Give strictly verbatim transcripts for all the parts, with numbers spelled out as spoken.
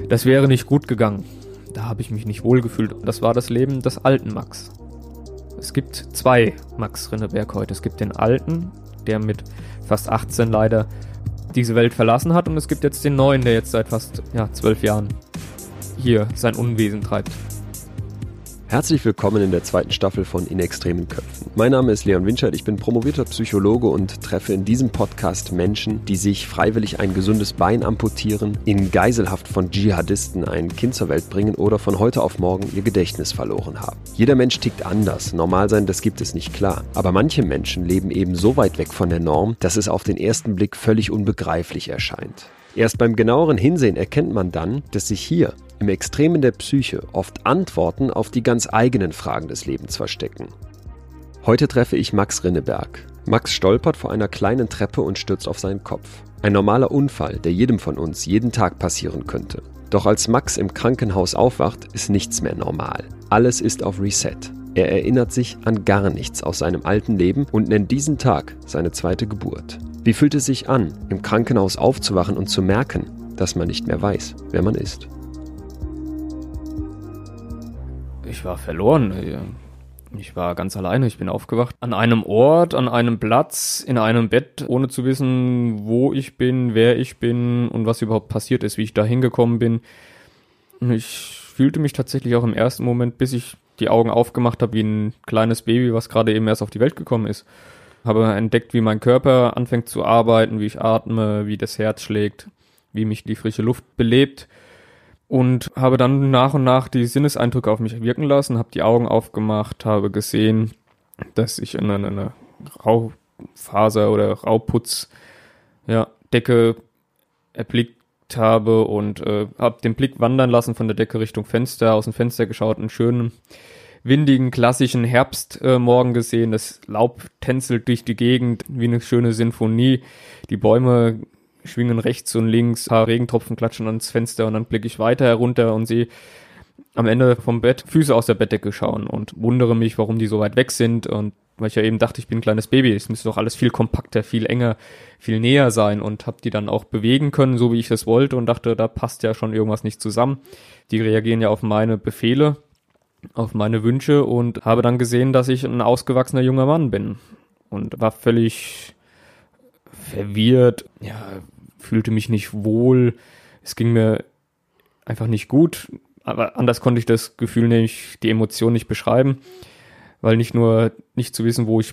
Das wäre nicht gut gegangen. Da habe ich mich nicht wohlgefühlt. Das war das Leben des alten Max. Es gibt zwei Max Rinneberg heute. Es gibt den alten, der mit fast achtzehn leider diese Welt verlassen hat. Und es gibt jetzt den neuen, der jetzt seit fast ja, zwölf Jahren hier sein Unwesen treibt. Herzlich willkommen in der zweiten Staffel von In extremen Köpfen. Mein Name ist Leon Winscheid, ich bin promovierter Psychologe und treffe in diesem Podcast Menschen, die sich freiwillig ein gesundes Bein amputieren, in Geiselhaft von Dschihadisten ein Kind zur Welt bringen oder von heute auf morgen ihr Gedächtnis verloren haben. Jeder Mensch tickt anders, normal sein, das gibt es nicht, klar. Aber manche Menschen leben eben so weit weg von der Norm, dass es auf den ersten Blick völlig unbegreiflich erscheint. Erst beim genaueren Hinsehen erkennt man dann, dass sich hier im Extremen der Psyche oft Antworten auf die ganz eigenen Fragen des Lebens verstecken. Heute treffe ich Max Rinneberg. Max stolpert vor einer kleinen Treppe und stürzt auf seinen Kopf. Ein normaler Unfall, der jedem von uns jeden Tag passieren könnte. Doch als Max im Krankenhaus aufwacht, ist nichts mehr normal. Alles ist auf Reset. Er erinnert sich an gar nichts aus seinem alten Leben und nennt diesen Tag seine zweite Geburt. Wie fühlt es sich an, im Krankenhaus aufzuwachen und zu merken, dass man nicht mehr weiß, wer man ist? Ich war verloren. Ich war ganz alleine. Ich bin aufgewacht an einem Ort, an einem Platz, in einem Bett, ohne zu wissen, wo ich bin, wer ich bin und was überhaupt passiert ist, wie ich da hingekommen bin. Ich fühlte mich tatsächlich auch im ersten Moment, bis ich die Augen aufgemacht habe, wie ein kleines Baby, was gerade eben erst auf die Welt gekommen ist. Habe entdeckt, wie mein Körper anfängt zu arbeiten, wie ich atme, wie das Herz schlägt, wie mich die frische Luft belebt. Und habe dann nach und nach die Sinneseindrücke auf mich wirken lassen, habe die Augen aufgemacht, habe gesehen, dass ich in eine, eine Raufaser oder Rauputz, ja, Decke erblickt habe und äh, habe den Blick wandern lassen von der Decke Richtung Fenster, aus dem Fenster geschaut, einen schönen, windigen, klassischen Herbstmorgen äh, gesehen. Das Laub tänzelt durch die Gegend wie eine schöne Sinfonie, die Bäume schwingen rechts und links, ein paar Regentropfen klatschen ans Fenster und dann blicke ich weiter herunter und sehe am Ende vom Bett Füße aus der Bettdecke schauen und wundere mich, warum die so weit weg sind, und weil ich ja eben dachte, ich bin ein kleines Baby, es müsste doch alles viel kompakter, viel enger, viel näher sein, und habe die dann auch bewegen können, so wie ich das wollte, und dachte, da passt ja schon irgendwas nicht zusammen. Die reagieren ja auf meine Befehle, auf meine Wünsche, und habe dann gesehen, dass ich ein ausgewachsener junger Mann bin und war völlig verwirrt, ja, fühlte mich nicht wohl, es ging mir einfach nicht gut, aber anders konnte ich das Gefühl, nämlich die Emotion nicht beschreiben, weil nicht nur nicht zu wissen, wo ich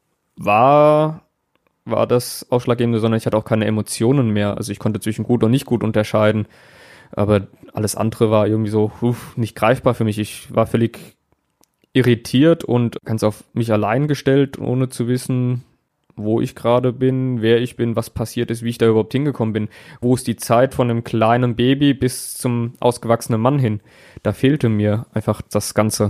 war, war das Ausschlaggebende, sondern ich hatte auch keine Emotionen mehr, also ich konnte zwischen gut und nicht gut unterscheiden, aber alles andere war irgendwie so uff, nicht greifbar für mich. Ich war völlig irritiert und ganz auf mich allein gestellt, ohne zu wissen, wo ich gerade bin, wer ich bin, was passiert ist, wie ich da überhaupt hingekommen bin. Wo ist die Zeit von einem kleinen Baby bis zum ausgewachsenen Mann hin? Da fehlte mir einfach das Ganze.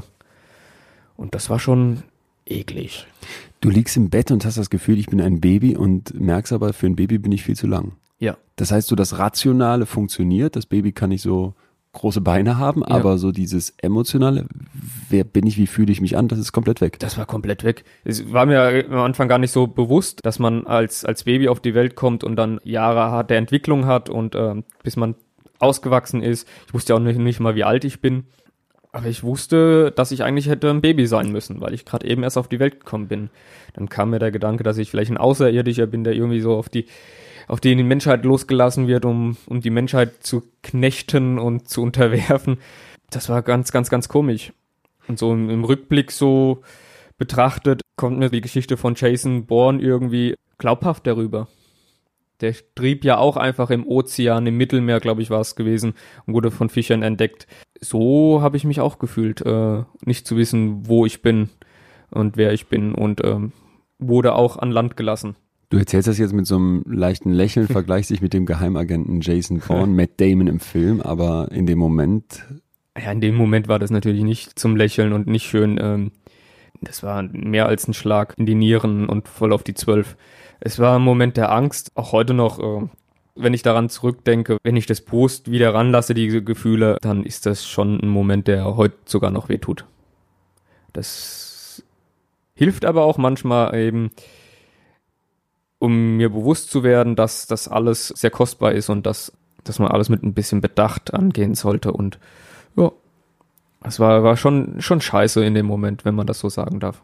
Und das war schon eklig. Du liegst im Bett und hast das Gefühl, ich bin ein Baby, und merkst aber, für ein Baby bin ich viel zu lang. Ja. Das heißt, so das Rationale funktioniert, das Baby kann nicht so große Beine haben, ja, aber so dieses Emotionale, wer bin ich, wie fühle ich mich an, das ist komplett weg. Das war komplett weg. Es war mir am Anfang gar nicht so bewusst, dass man als als Baby auf die Welt kommt und dann Jahre hat, der Entwicklung hat und ähm, bis man ausgewachsen ist. Ich wusste ja auch nicht, nicht mal, wie alt ich bin. Aber ich wusste, dass ich eigentlich hätte ein Baby sein müssen, weil ich gerade eben erst auf die Welt gekommen bin. Dann kam mir der Gedanke, dass ich vielleicht ein Außerirdischer bin, der irgendwie so auf die auf die die Menschheit losgelassen wird, um um die Menschheit zu knechten und zu unterwerfen. Das war ganz, ganz, ganz komisch. Und so im, im Rückblick so betrachtet, kommt mir die Geschichte von Jason Bourne irgendwie glaubhaft darüber. Der trieb ja auch einfach im Ozean, im Mittelmeer, glaube ich, war es gewesen, und wurde von Fischern entdeckt. So habe ich mich auch gefühlt, äh, nicht zu wissen, wo ich bin und wer ich bin, und ähm, wurde auch an Land gelassen. Du erzählst das jetzt mit so einem leichten Lächeln, vergleichst dich mit dem Geheimagenten Jason Bourne, Matt Damon im Film, aber in dem Moment... Ja, in dem Moment war das natürlich nicht zum Lächeln und nicht schön. Ähm, das war mehr als ein Schlag in die Nieren und voll auf die Zwölf. Es war ein Moment der Angst, auch heute noch, äh, wenn ich daran zurückdenke, wenn ich das Post wieder ranlasse, diese Gefühle, dann ist das schon ein Moment, der heute sogar noch wehtut. Das hilft aber auch manchmal eben, um mir bewusst zu werden, dass das alles sehr kostbar ist und dass dass man alles mit ein bisschen Bedacht angehen sollte und ja, es war, war schon, schon scheiße in dem Moment, wenn man das so sagen darf.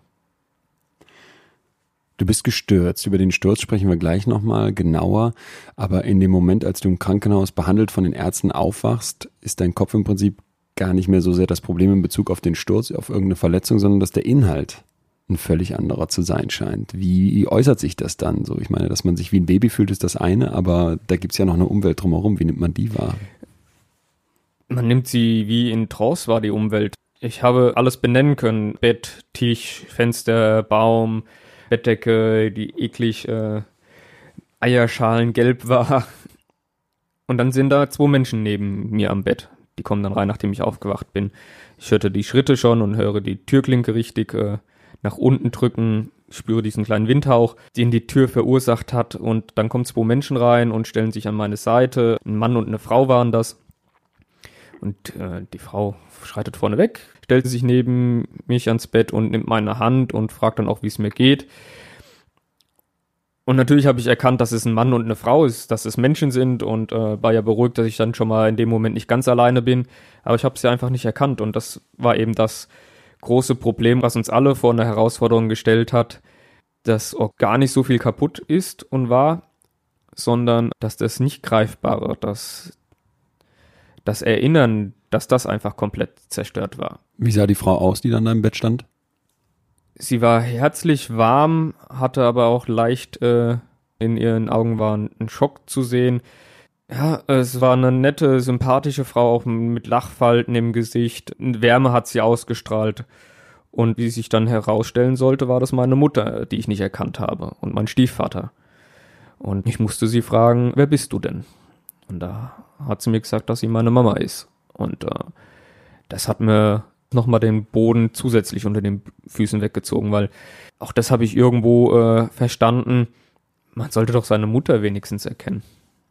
Du bist gestürzt. Über den Sturz sprechen wir gleich nochmal genauer. Aber in dem Moment, als du im Krankenhaus behandelt von den Ärzten aufwachst, ist dein Kopf im Prinzip gar nicht mehr so sehr das Problem in Bezug auf den Sturz, auf irgendeine Verletzung, sondern dass der Inhalt ein völlig anderer zu sein scheint. Wie äußert sich das dann so? Ich meine, dass man sich wie ein Baby fühlt, ist das eine, aber da gibt es ja noch eine Umwelt drumherum. Wie nimmt man die wahr? Man nimmt sie wie in Trance wahr, die Umwelt. Ich habe alles benennen können. Bett, Tisch, Fenster, Baum, Bettdecke, die eklig äh, Eierschalen gelb war. Und dann sind da zwei Menschen neben mir am Bett. Die kommen dann rein, nachdem ich aufgewacht bin. Ich hörte die Schritte schon und höre die Türklinke richtig äh, nach unten drücken. Ich spüre diesen kleinen Windhauch, den die Tür verursacht hat. Und dann kommen zwei Menschen rein und stellen sich an meine Seite. Ein Mann und eine Frau waren das. Und äh, die Frau schreitet vorne weg, stellt sich neben mich ans Bett und nimmt meine Hand und fragt dann auch, wie es mir geht. Und natürlich habe ich erkannt, dass es ein Mann und eine Frau ist, dass es Menschen sind und äh, war ja beruhigt, dass ich dann schon mal in dem Moment nicht ganz alleine bin. Aber ich habe es ja einfach nicht erkannt und das war eben das große Problem, was uns alle vor eine Herausforderung gestellt hat, dass auch gar nicht so viel kaputt ist und war, sondern dass das nicht Greifbare, dass das Erinnern, dass das einfach komplett zerstört war. Wie sah die Frau aus, die dann da im Bett stand? Sie war herzlich warm, hatte aber auch leicht, äh, in ihren Augen war ein Schock zu sehen. Ja, es war eine nette, sympathische Frau, auch mit Lachfalten im Gesicht. Wärme hat sie ausgestrahlt. Und wie sich dann herausstellen sollte, war das meine Mutter, die ich nicht erkannt habe, und mein Stiefvater. Und ich musste sie fragen, wer bist du denn? Und da hat sie mir gesagt, dass sie meine Mama ist. Und äh, das hat mir nochmal den Boden zusätzlich unter den Füßen weggezogen, weil auch das habe ich irgendwo äh, verstanden. Man sollte doch seine Mutter wenigstens erkennen.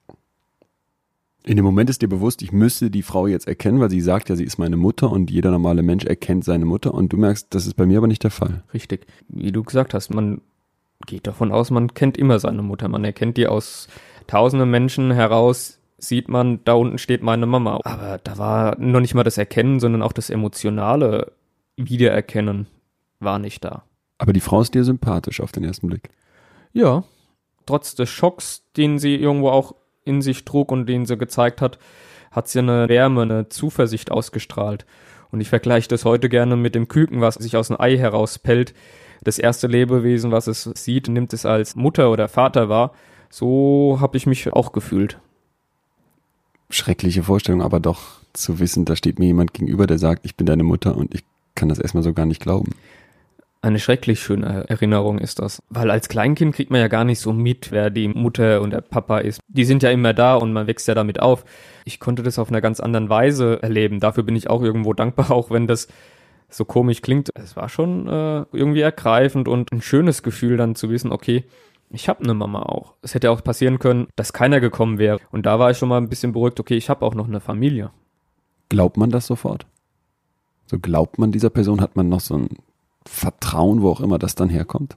In dem Moment ist dir bewusst, ich müsste die Frau jetzt erkennen, weil sie sagt ja, sie ist meine Mutter und jeder normale Mensch erkennt seine Mutter und du merkst, das ist bei mir aber nicht der Fall. Richtig. Wie du gesagt hast, man geht davon aus, man kennt immer seine Mutter. Man erkennt die aus tausenden Menschen heraus, sieht man, da unten steht meine Mama. Aber da war noch nicht mal das Erkennen, sondern auch das emotionale Wiedererkennen war nicht da. Aber die Frau ist dir sympathisch auf den ersten Blick. Ja, trotz des Schocks, den sie irgendwo auch in sich trug und den sie gezeigt hat, hat sie eine Wärme, eine Zuversicht ausgestrahlt. Und ich vergleiche das heute gerne mit dem Küken, was sich aus einem Ei herauspellt. Das erste Lebewesen, was es sieht, nimmt es als Mutter oder Vater wahr. So habe ich mich auch gefühlt. Schreckliche Vorstellung, aber doch zu wissen, da steht mir jemand gegenüber, der sagt, ich bin deine Mutter und ich kann das erstmal so gar nicht glauben. Eine schrecklich schöne Erinnerung ist das. Weil als Kleinkind kriegt man ja gar nicht so mit, wer die Mutter und der Papa ist. Die sind ja immer da und man wächst ja damit auf. Ich konnte das auf einer ganz anderen Weise erleben. Dafür bin ich auch irgendwo dankbar, auch wenn das so komisch klingt. Es war schon äh, irgendwie ergreifend und ein schönes Gefühl dann zu wissen, okay, ich habe eine Mama auch. Es hätte auch passieren können, dass keiner gekommen wäre. Und da war ich schon mal ein bisschen beruhigt, okay, ich habe auch noch eine Familie. Glaubt man das sofort? So glaubt man dieser Person, hat man noch so ein Vertrauen, wo auch immer das dann herkommt?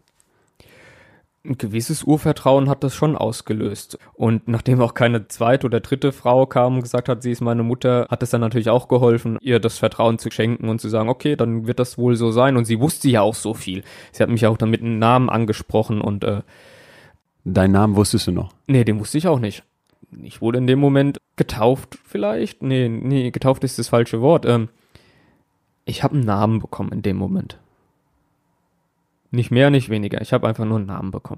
Ein gewisses Urvertrauen hat das schon ausgelöst. Und nachdem auch keine zweite oder dritte Frau kam und gesagt hat, sie ist meine Mutter, hat es dann natürlich auch geholfen, ihr das Vertrauen zu schenken und zu sagen, okay, dann wird das wohl so sein. Und sie wusste ja auch so viel. Sie hat mich auch dann mit einem Namen angesprochen und äh, Deinen Namen wusstest du noch? Nee, den wusste ich auch nicht. Ich wurde in dem Moment getauft vielleicht. Nee, nee, getauft ist das falsche Wort. Ähm, ich habe einen Namen bekommen in dem Moment. Nicht mehr, nicht weniger. Ich habe einfach nur einen Namen bekommen.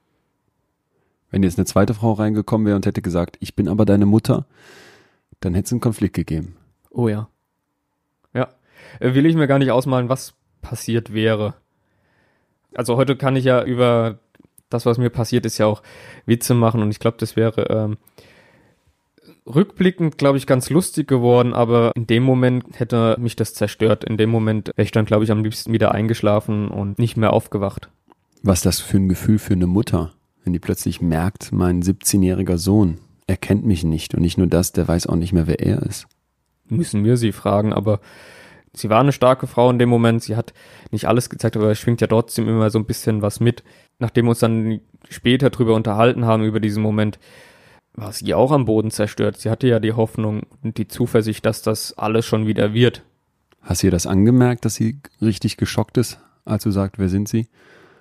Wenn jetzt eine zweite Frau reingekommen wäre und hätte gesagt, ich bin aber deine Mutter, dann hätte es einen Konflikt gegeben. Oh ja. Ja. Äh, will ich mir gar nicht ausmalen, was passiert wäre. Also heute kann ich ja über das, was mir passiert ist, ja auch Witze machen und ich glaube, das wäre ähm, rückblickend, glaube ich, ganz lustig geworden, aber in dem Moment hätte mich das zerstört. In dem Moment wäre ich dann, glaube ich, am liebsten wieder eingeschlafen und nicht mehr aufgewacht. Was ist das für ein Gefühl für eine Mutter, wenn die plötzlich merkt, mein siebzehnjähriger Sohn erkennt mich nicht und nicht nur das, der weiß auch nicht mehr, wer er ist. Müssen wir sie fragen, aber sie war eine starke Frau in dem Moment, sie hat nicht alles gezeigt, aber es schwingt ja trotzdem immer so ein bisschen was mit. Nachdem wir uns dann später drüber unterhalten haben, über diesen Moment, war sie auch am Boden zerstört. Sie hatte ja die Hoffnung und die Zuversicht, dass das alles schon wieder wird. Hast du ihr das angemerkt, dass sie richtig geschockt ist, als du sagst, wer sind sie?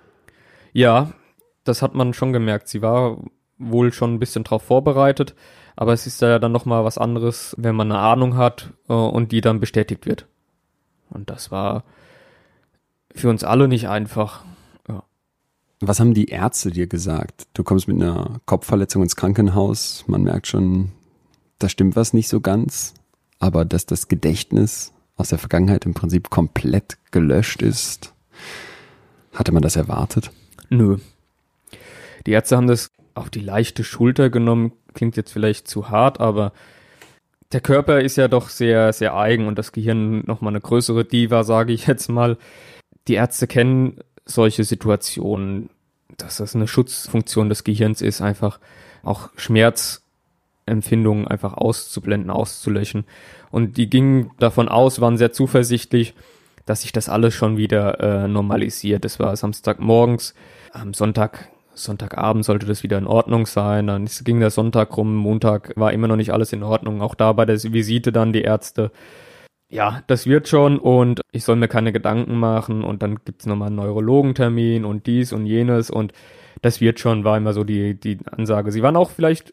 Ja, das hat man schon gemerkt. Sie war wohl schon ein bisschen drauf vorbereitet, aber es ist ja dann nochmal was anderes, wenn man eine Ahnung hat äh, und die dann bestätigt wird. Und das war für uns alle nicht einfach. Ja. Was haben die Ärzte dir gesagt? Du kommst mit einer Kopfverletzung ins Krankenhaus, man merkt schon, da stimmt was nicht so ganz, aber dass das Gedächtnis aus der Vergangenheit im Prinzip komplett gelöscht ist, hatte man das erwartet? Nö. Die Ärzte haben das auf die leichte Schulter genommen, klingt jetzt vielleicht zu hart, aber der Körper ist ja doch sehr, sehr eigen und das Gehirn nochmal eine größere Diva, sage ich jetzt mal. Die Ärzte kennen solche Situationen, dass das eine Schutzfunktion des Gehirns ist, einfach auch Schmerzempfindungen einfach auszublenden, auszulöschen. Und die gingen davon aus, waren sehr zuversichtlich, dass sich das alles schon wieder äh, normalisiert. Das war Samstagmorgens, am Sonntag Sonntagabend sollte das wieder in Ordnung sein, dann ging der Sonntag rum, Montag war immer noch nicht alles in Ordnung, auch da bei der Visite dann die Ärzte, ja, das wird schon und ich soll mir keine Gedanken machen und dann gibt's nochmal einen Neurologentermin und dies und jenes und das wird schon, war immer so die, die Ansage. Sie waren auch vielleicht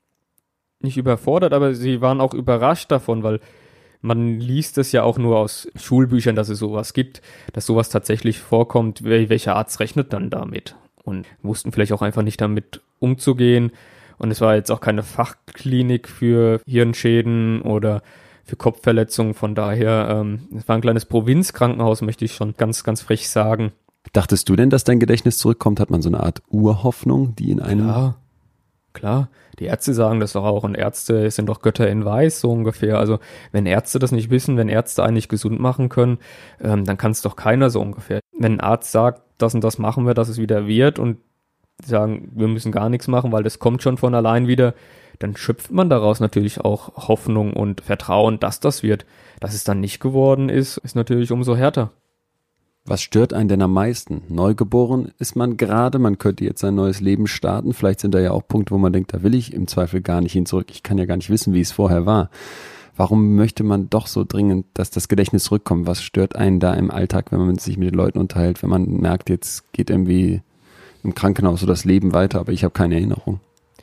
nicht überfordert, aber sie waren auch überrascht davon, weil man liest es ja auch nur aus Schulbüchern, dass es sowas gibt, dass sowas tatsächlich vorkommt, welcher Arzt rechnet dann damit? Und wussten vielleicht auch einfach nicht damit umzugehen. Und es war jetzt auch keine Fachklinik für Hirnschäden oder für Kopfverletzungen. Von daher, ähm, es war ein kleines Provinzkrankenhaus, möchte ich schon ganz, ganz frech sagen. Dachtest du denn, dass dein Gedächtnis zurückkommt? Hat man so eine Art Urhoffnung, die in einem... Klar, klar. Die Ärzte sagen das doch auch. Und Ärzte sind doch Götter in Weiß, so ungefähr. Also wenn Ärzte das nicht wissen, wenn Ärzte einen nicht gesund machen können, ähm, dann kann es doch keiner so ungefähr. Wenn ein Arzt sagt, das und das machen wir, dass es wieder wird und sagen, wir müssen gar nichts machen, weil das kommt schon von allein wieder, dann schöpft man daraus natürlich auch Hoffnung und Vertrauen, dass das wird. Dass es dann nicht geworden ist, ist natürlich umso härter. Was stört einen denn am meisten? Neugeboren ist man gerade, man könnte jetzt ein neues Leben starten, vielleicht sind da ja auch Punkte, wo man denkt, da will ich im Zweifel gar nicht hin zurück, ich kann ja gar nicht wissen, wie es vorher war. Warum möchte man doch so dringend, dass das Gedächtnis zurückkommt? Was stört einen da im Alltag, wenn man sich mit den Leuten unterhält, wenn man merkt, jetzt geht irgendwie im Krankenhaus so das Leben weiter, aber ich habe keine Erinnerung?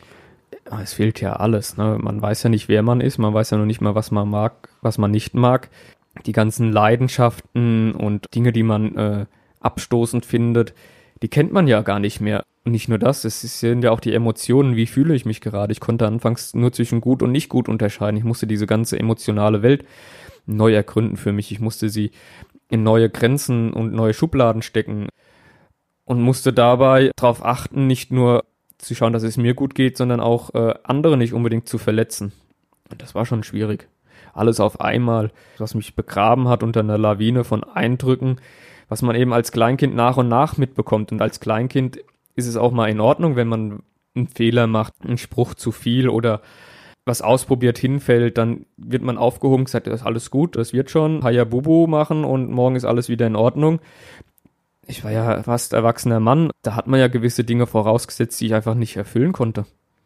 Es fehlt ja alles, ne? Man weiß ja nicht, wer man ist, man weiß ja noch nicht mal, was man mag, was man nicht mag. Die ganzen Leidenschaften und Dinge, die man äh, abstoßend findet, die kennt man ja gar nicht mehr. Und nicht nur das, es sind ja auch die Emotionen, wie fühle ich mich gerade. Ich konnte anfangs nur zwischen gut und nicht gut unterscheiden. Ich musste diese ganze emotionale Welt neu ergründen für mich. Ich musste sie in neue Grenzen und neue Schubladen stecken und musste dabei darauf achten, nicht nur zu schauen, dass es mir gut geht, sondern auch äh, andere nicht unbedingt zu verletzen. Und das war schon schwierig. Alles auf einmal, was mich begraben hat unter einer Lawine von Eindrücken, was man eben als Kleinkind nach und nach mitbekommt. Und als Kleinkind ist es auch mal in Ordnung, wenn man einen Fehler macht, einen Spruch zu viel oder was ausprobiert hinfällt, dann wird man aufgehoben, gesagt, das ist alles gut, das wird schon, Hayabubu machen und morgen ist alles wieder in Ordnung. Ich war ja fast erwachsener Mann, da hat man ja gewisse Dinge vorausgesetzt, die ich einfach nicht erfüllen konnte.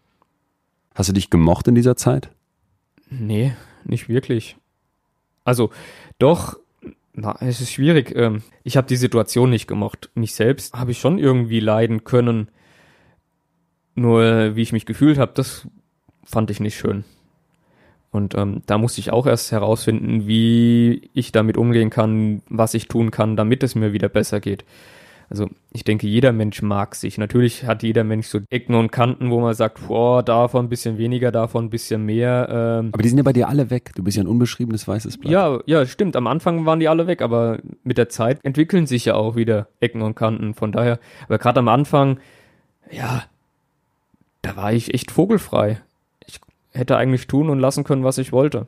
Hast du dich gemocht in dieser Zeit? Nee, nicht wirklich. Also, doch, na, es ist schwierig. Ich habe die Situation nicht gemocht. Mich selbst habe ich schon irgendwie leiden können. Nur wie ich mich gefühlt habe, das fand ich nicht schön. Und ähm, da musste ich auch erst herausfinden, wie ich damit umgehen kann, was ich tun kann, damit es mir wieder besser geht. Also ich denke, jeder Mensch mag sich. Natürlich hat jeder Mensch so Ecken und Kanten, wo man sagt, boah, davon ein bisschen weniger, davon ein bisschen mehr. Ähm. Aber die sind ja bei dir alle weg. Du bist ja ein unbeschriebenes weißes Blatt. Ja, ja, stimmt. Am Anfang waren die alle weg, aber mit der Zeit entwickeln sich ja auch wieder Ecken und Kanten. Von daher, aber gerade am Anfang, ja, da war ich echt vogelfrei. Ich hätte eigentlich tun und lassen können, was ich wollte.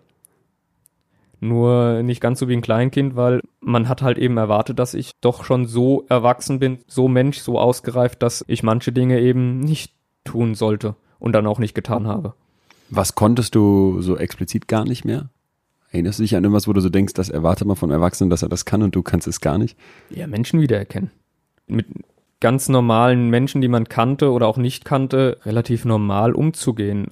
Nur nicht ganz so wie ein Kleinkind, weil man hat halt eben erwartet, dass ich doch schon so erwachsen bin, so Mensch, so ausgereift, dass ich manche Dinge eben nicht tun sollte und dann auch nicht getan habe. Was konntest du so explizit gar nicht mehr? Erinnerst du dich an irgendwas, wo du so denkst, das erwartet man vom Erwachsenen, dass er das kann und du kannst es gar nicht? Ja, Menschen wiedererkennen. Mit ganz normalen Menschen, die man kannte oder auch nicht kannte, relativ normal umzugehen.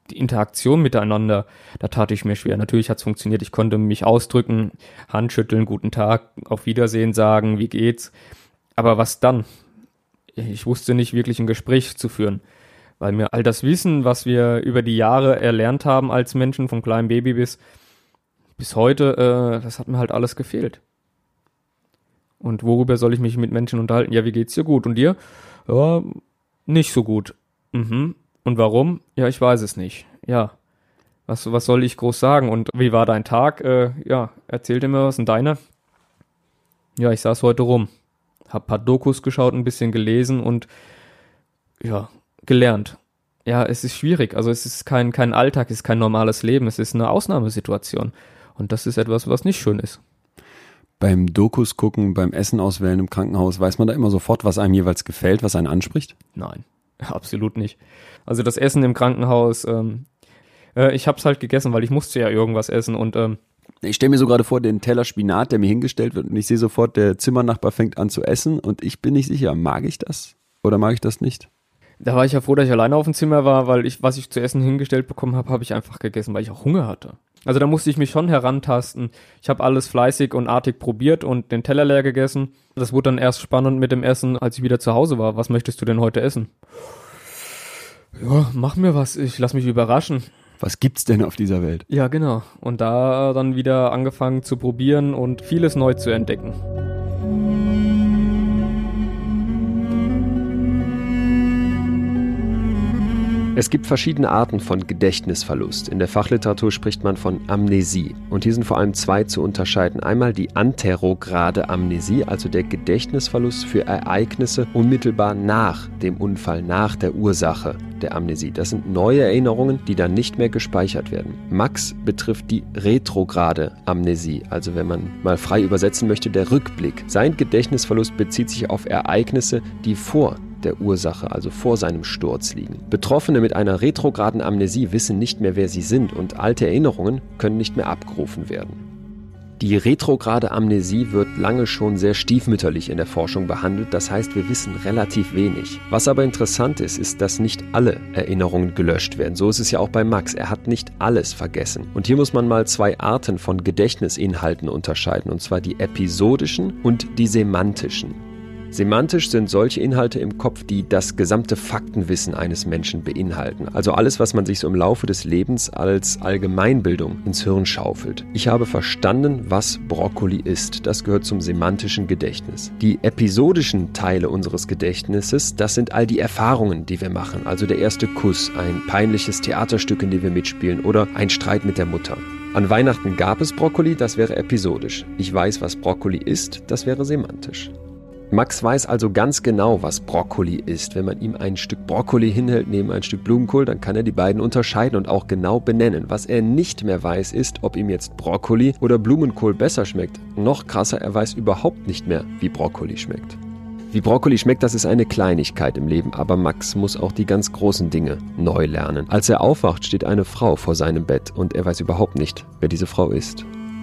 die Interaktion miteinander, da tat ich mir schwer. Natürlich hat es funktioniert, ich konnte mich ausdrücken, Handschütteln, guten Tag, auf Wiedersehen sagen, wie geht's. Aber was dann? Ich wusste nicht wirklich ein Gespräch zu führen, weil mir all das Wissen, was wir über die Jahre erlernt haben als Menschen, vom kleinen Baby bis, bis heute, äh, das hat mir halt alles gefehlt. Und worüber soll ich mich mit Menschen unterhalten? Ja, wie geht's dir? Gut. Und dir? Ja, nicht so gut. Mhm. Und warum? Ja, ich weiß es nicht. Ja, was, was soll ich groß sagen? Und wie war dein Tag? Äh, ja, erzähl dir mir was. Und deiner? Ja, ich saß heute rum. Hab ein paar Dokus geschaut, ein bisschen gelesen und ja, gelernt. Ja, es ist schwierig. Also es ist kein, kein Alltag, es ist kein normales Leben. Es ist eine Ausnahmesituation. Und das ist etwas, was nicht schön ist. Beim Dokus gucken, beim Essen auswählen im Krankenhaus, weiß man da immer sofort, was einem jeweils gefällt, was einen anspricht? Nein, absolut nicht. Also das Essen im Krankenhaus, ähm, äh, ich hab's halt gegessen, weil ich musste ja irgendwas essen und ähm, ich stelle mir so gerade vor, den Teller Spinat, der mir hingestellt wird und ich sehe sofort, der Zimmernachbar fängt an zu essen und ich bin nicht sicher, mag ich das oder mag ich das nicht? Da war ich ja froh, dass ich alleine auf dem Zimmer war, weil ich, was ich zu essen hingestellt bekommen habe, habe ich einfach gegessen, weil ich auch Hunger hatte. Also da musste ich mich schon herantasten. Ich habe alles fleißig und artig probiert und den Teller leer gegessen. Das wurde dann erst spannend mit dem Essen, als ich wieder zu Hause war. Was möchtest du denn heute essen? Ja, mach mir was, ich lass mich überraschen. Was gibt's denn auf dieser Welt? Ja, genau. Und da dann wieder angefangen zu probieren und vieles neu zu entdecken. Es gibt verschiedene Arten von Gedächtnisverlust. In der Fachliteratur spricht man von Amnesie. Und hier sind vor allem zwei zu unterscheiden. Einmal die anterograde Amnesie, also der Gedächtnisverlust für Ereignisse unmittelbar nach dem Unfall, nach der Ursache der Amnesie. Das sind neue Erinnerungen, die dann nicht mehr gespeichert werden. Max betrifft die retrograde Amnesie, also wenn man mal frei übersetzen möchte, der Rückblick. Sein Gedächtnisverlust bezieht sich auf Ereignisse, die vor der Ursache, also vor seinem Sturz liegen. Betroffene mit einer retrograden Amnesie wissen nicht mehr, wer sie sind und alte Erinnerungen können nicht mehr abgerufen werden. Die retrograde Amnesie wird lange schon sehr stiefmütterlich in der Forschung behandelt, das heißt, wir wissen relativ wenig. Was aber interessant ist, ist, dass nicht alle Erinnerungen gelöscht werden. So ist es ja auch bei Max, er hat nicht alles vergessen. Und hier muss man mal zwei Arten von Gedächtnisinhalten unterscheiden, und zwar die episodischen und die semantischen. Semantisch sind solche Inhalte im Kopf, die das gesamte Faktenwissen eines Menschen beinhalten. Also alles, was man sich so im Laufe des Lebens als Allgemeinbildung ins Hirn schaufelt. Ich habe verstanden, was Brokkoli ist. Das gehört zum semantischen Gedächtnis. Die episodischen Teile unseres Gedächtnisses, das sind all die Erfahrungen, die wir machen. Also der erste Kuss, ein peinliches Theaterstück, in dem wir mitspielen oder ein Streit mit der Mutter. An Weihnachten gab es Brokkoli, das wäre episodisch. Ich weiß, was Brokkoli ist, das wäre semantisch. Max weiß also ganz genau, was Brokkoli ist. Wenn man ihm ein Stück Brokkoli hinhält neben ein Stück Blumenkohl, dann kann er die beiden unterscheiden und auch genau benennen. Was er nicht mehr weiß, ist, ob ihm jetzt Brokkoli oder Blumenkohl besser schmeckt. Noch krasser, er weiß überhaupt nicht mehr, wie Brokkoli schmeckt. Wie Brokkoli schmeckt, das ist eine Kleinigkeit im Leben, aber Max muss auch die ganz großen Dinge neu lernen. Als er aufwacht, steht eine Frau vor seinem Bett und er weiß überhaupt nicht, wer diese Frau ist.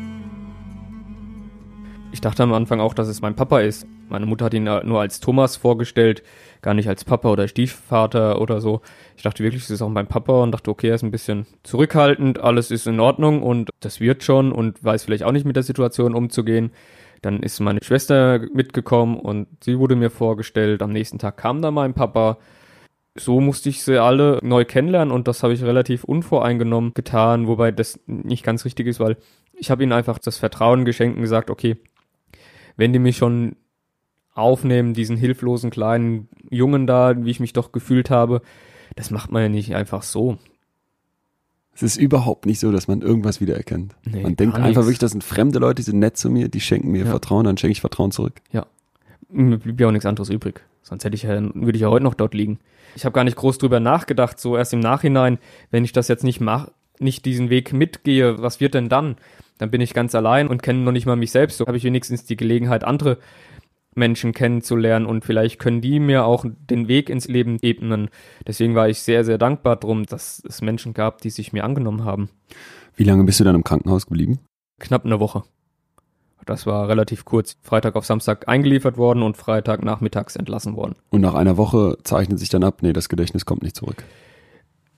Ich dachte am Anfang auch, dass es mein Papa ist. Meine Mutter hat ihn nur als Thomas vorgestellt, gar nicht als Papa oder Stiefvater oder so. Ich dachte wirklich, es ist auch mein Papa und dachte, okay, er ist ein bisschen zurückhaltend, alles ist in Ordnung und das wird schon und weiß vielleicht auch nicht mit der Situation umzugehen. Dann ist meine Schwester mitgekommen und sie wurde mir vorgestellt. Am nächsten Tag kam dann mein Papa. So musste ich sie alle neu kennenlernen und das habe ich relativ unvoreingenommen getan, wobei das nicht ganz richtig ist, weil ich habe ihnen einfach das Vertrauen geschenkt und gesagt, okay, wenn die mich schon aufnehmen, diesen hilflosen kleinen Jungen da, wie ich mich doch gefühlt habe, das macht man ja nicht einfach so. Es ist überhaupt nicht so, dass man irgendwas wiedererkennt. Nee, man denkt einfach wirklich, das sind fremde Leute, die sind nett zu mir, die schenken mir ja. Vertrauen, dann schenke ich Vertrauen zurück. Ja, mir blieb ja auch nichts anderes übrig. Sonst hätte ich ja, würde ich ja heute noch dort liegen. Ich habe gar nicht groß drüber nachgedacht, so erst im Nachhinein, wenn ich das jetzt nicht mache, nicht diesen Weg mitgehe, was wird denn dann? Dann bin ich ganz allein und kenne noch nicht mal mich selbst. So habe ich wenigstens die Gelegenheit, andere Menschen kennenzulernen und vielleicht können die mir auch den Weg ins Leben ebnen. Deswegen war ich sehr, sehr dankbar drum, dass es Menschen gab, die sich mir angenommen haben. Wie lange bist du dann im Krankenhaus geblieben? Knapp eine Woche. Das war relativ kurz. Freitag auf Samstag eingeliefert worden und Freitag nachmittags entlassen worden. Und nach einer Woche zeichnet sich dann ab, nee, das Gedächtnis kommt nicht zurück.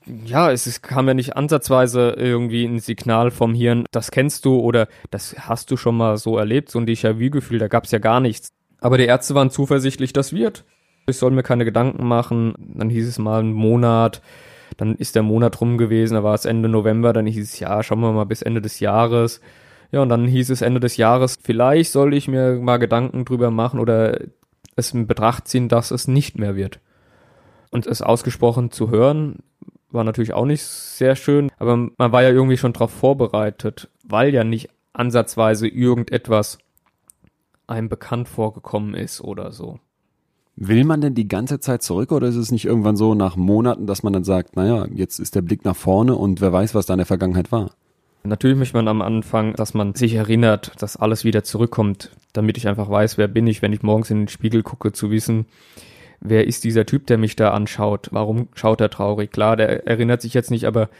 ja, es ist, kam ja nicht ansatzweise irgendwie ein Signal vom Hirn, das kennst du oder das hast du schon mal so erlebt, so ein Déjà-vu-Gefühl, da gab es ja gar nichts. Aber die Ärzte waren zuversichtlich, das wird. Ich soll mir keine Gedanken machen. Dann hieß es mal einen Monat, dann ist der Monat rum gewesen, da war es Ende November, dann hieß es, ja, schauen wir mal bis Ende des Jahres. Ja, und dann hieß es Ende des Jahres, vielleicht soll ich mir mal Gedanken drüber machen oder es in Betracht ziehen, dass es nicht mehr wird. Und es ausgesprochen zu hören, war natürlich auch nicht sehr schön, aber man war ja irgendwie schon darauf vorbereitet, weil ja nicht ansatzweise irgendetwas einem bekannt vorgekommen ist oder so. Will man denn die ganze Zeit zurück oder ist es nicht irgendwann so nach Monaten, dass man dann sagt, naja, jetzt ist der Blick nach vorne und wer weiß, was da in der Vergangenheit war? Natürlich möchte man am Anfang, dass man sich erinnert, dass alles wieder zurückkommt, damit ich einfach weiß, wer bin ich, wenn ich morgens in den Spiegel gucke, zu wissen, wer ist dieser Typ, der mich da anschaut? Warum schaut er traurig? Klar, der erinnert sich jetzt nicht, aber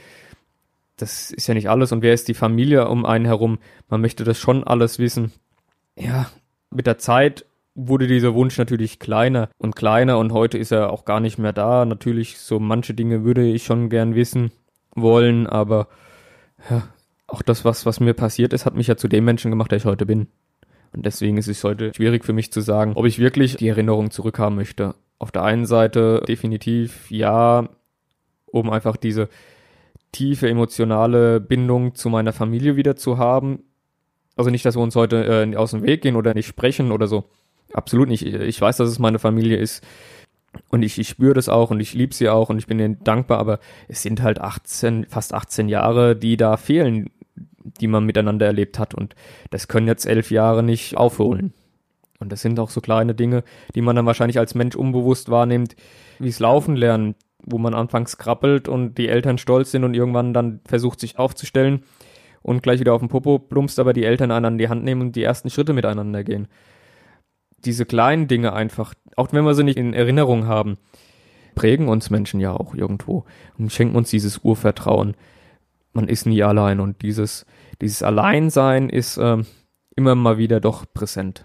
das ist ja nicht alles. Und wer ist die Familie um einen herum? Man möchte das schon alles wissen. Ja, mit der Zeit wurde dieser Wunsch natürlich kleiner und kleiner und heute ist er auch gar nicht mehr da. Natürlich, so manche Dinge würde ich schon gern wissen wollen, aber ja, auch das, was, was mir passiert ist, hat mich ja zu dem Menschen gemacht, der ich heute bin. Und deswegen ist es heute schwierig für mich zu sagen, ob ich wirklich die Erinnerung zurückhaben möchte. Auf der einen Seite definitiv ja, um einfach diese tiefe emotionale Bindung zu meiner Familie wieder zu haben. Also nicht, dass wir uns heute äh, aus dem Weg gehen oder nicht sprechen oder so. Absolut nicht. Ich weiß, dass es meine Familie ist und ich, ich spüre das auch und ich liebe sie auch und ich bin ihnen dankbar, aber es sind halt achtzehn, fast achtzehn Jahre, die da fehlen, die man miteinander erlebt hat und das können jetzt elf Jahre nicht aufholen. Und das sind auch so kleine Dinge, die man dann wahrscheinlich als Mensch unbewusst wahrnimmt, wie es Laufen lernen, wo man anfangs krabbelt und die Eltern stolz sind und irgendwann dann versucht, sich aufzustellen und gleich wieder auf den Popo plumpst, aber die Eltern einen an die Hand nehmen und die ersten Schritte miteinander gehen. Diese kleinen Dinge einfach, auch wenn wir sie nicht in Erinnerung haben, prägen uns Menschen ja auch irgendwo und schenken uns dieses Urvertrauen. Man ist nie allein und dieses, dieses Alleinsein ist äh, immer mal wieder doch präsent.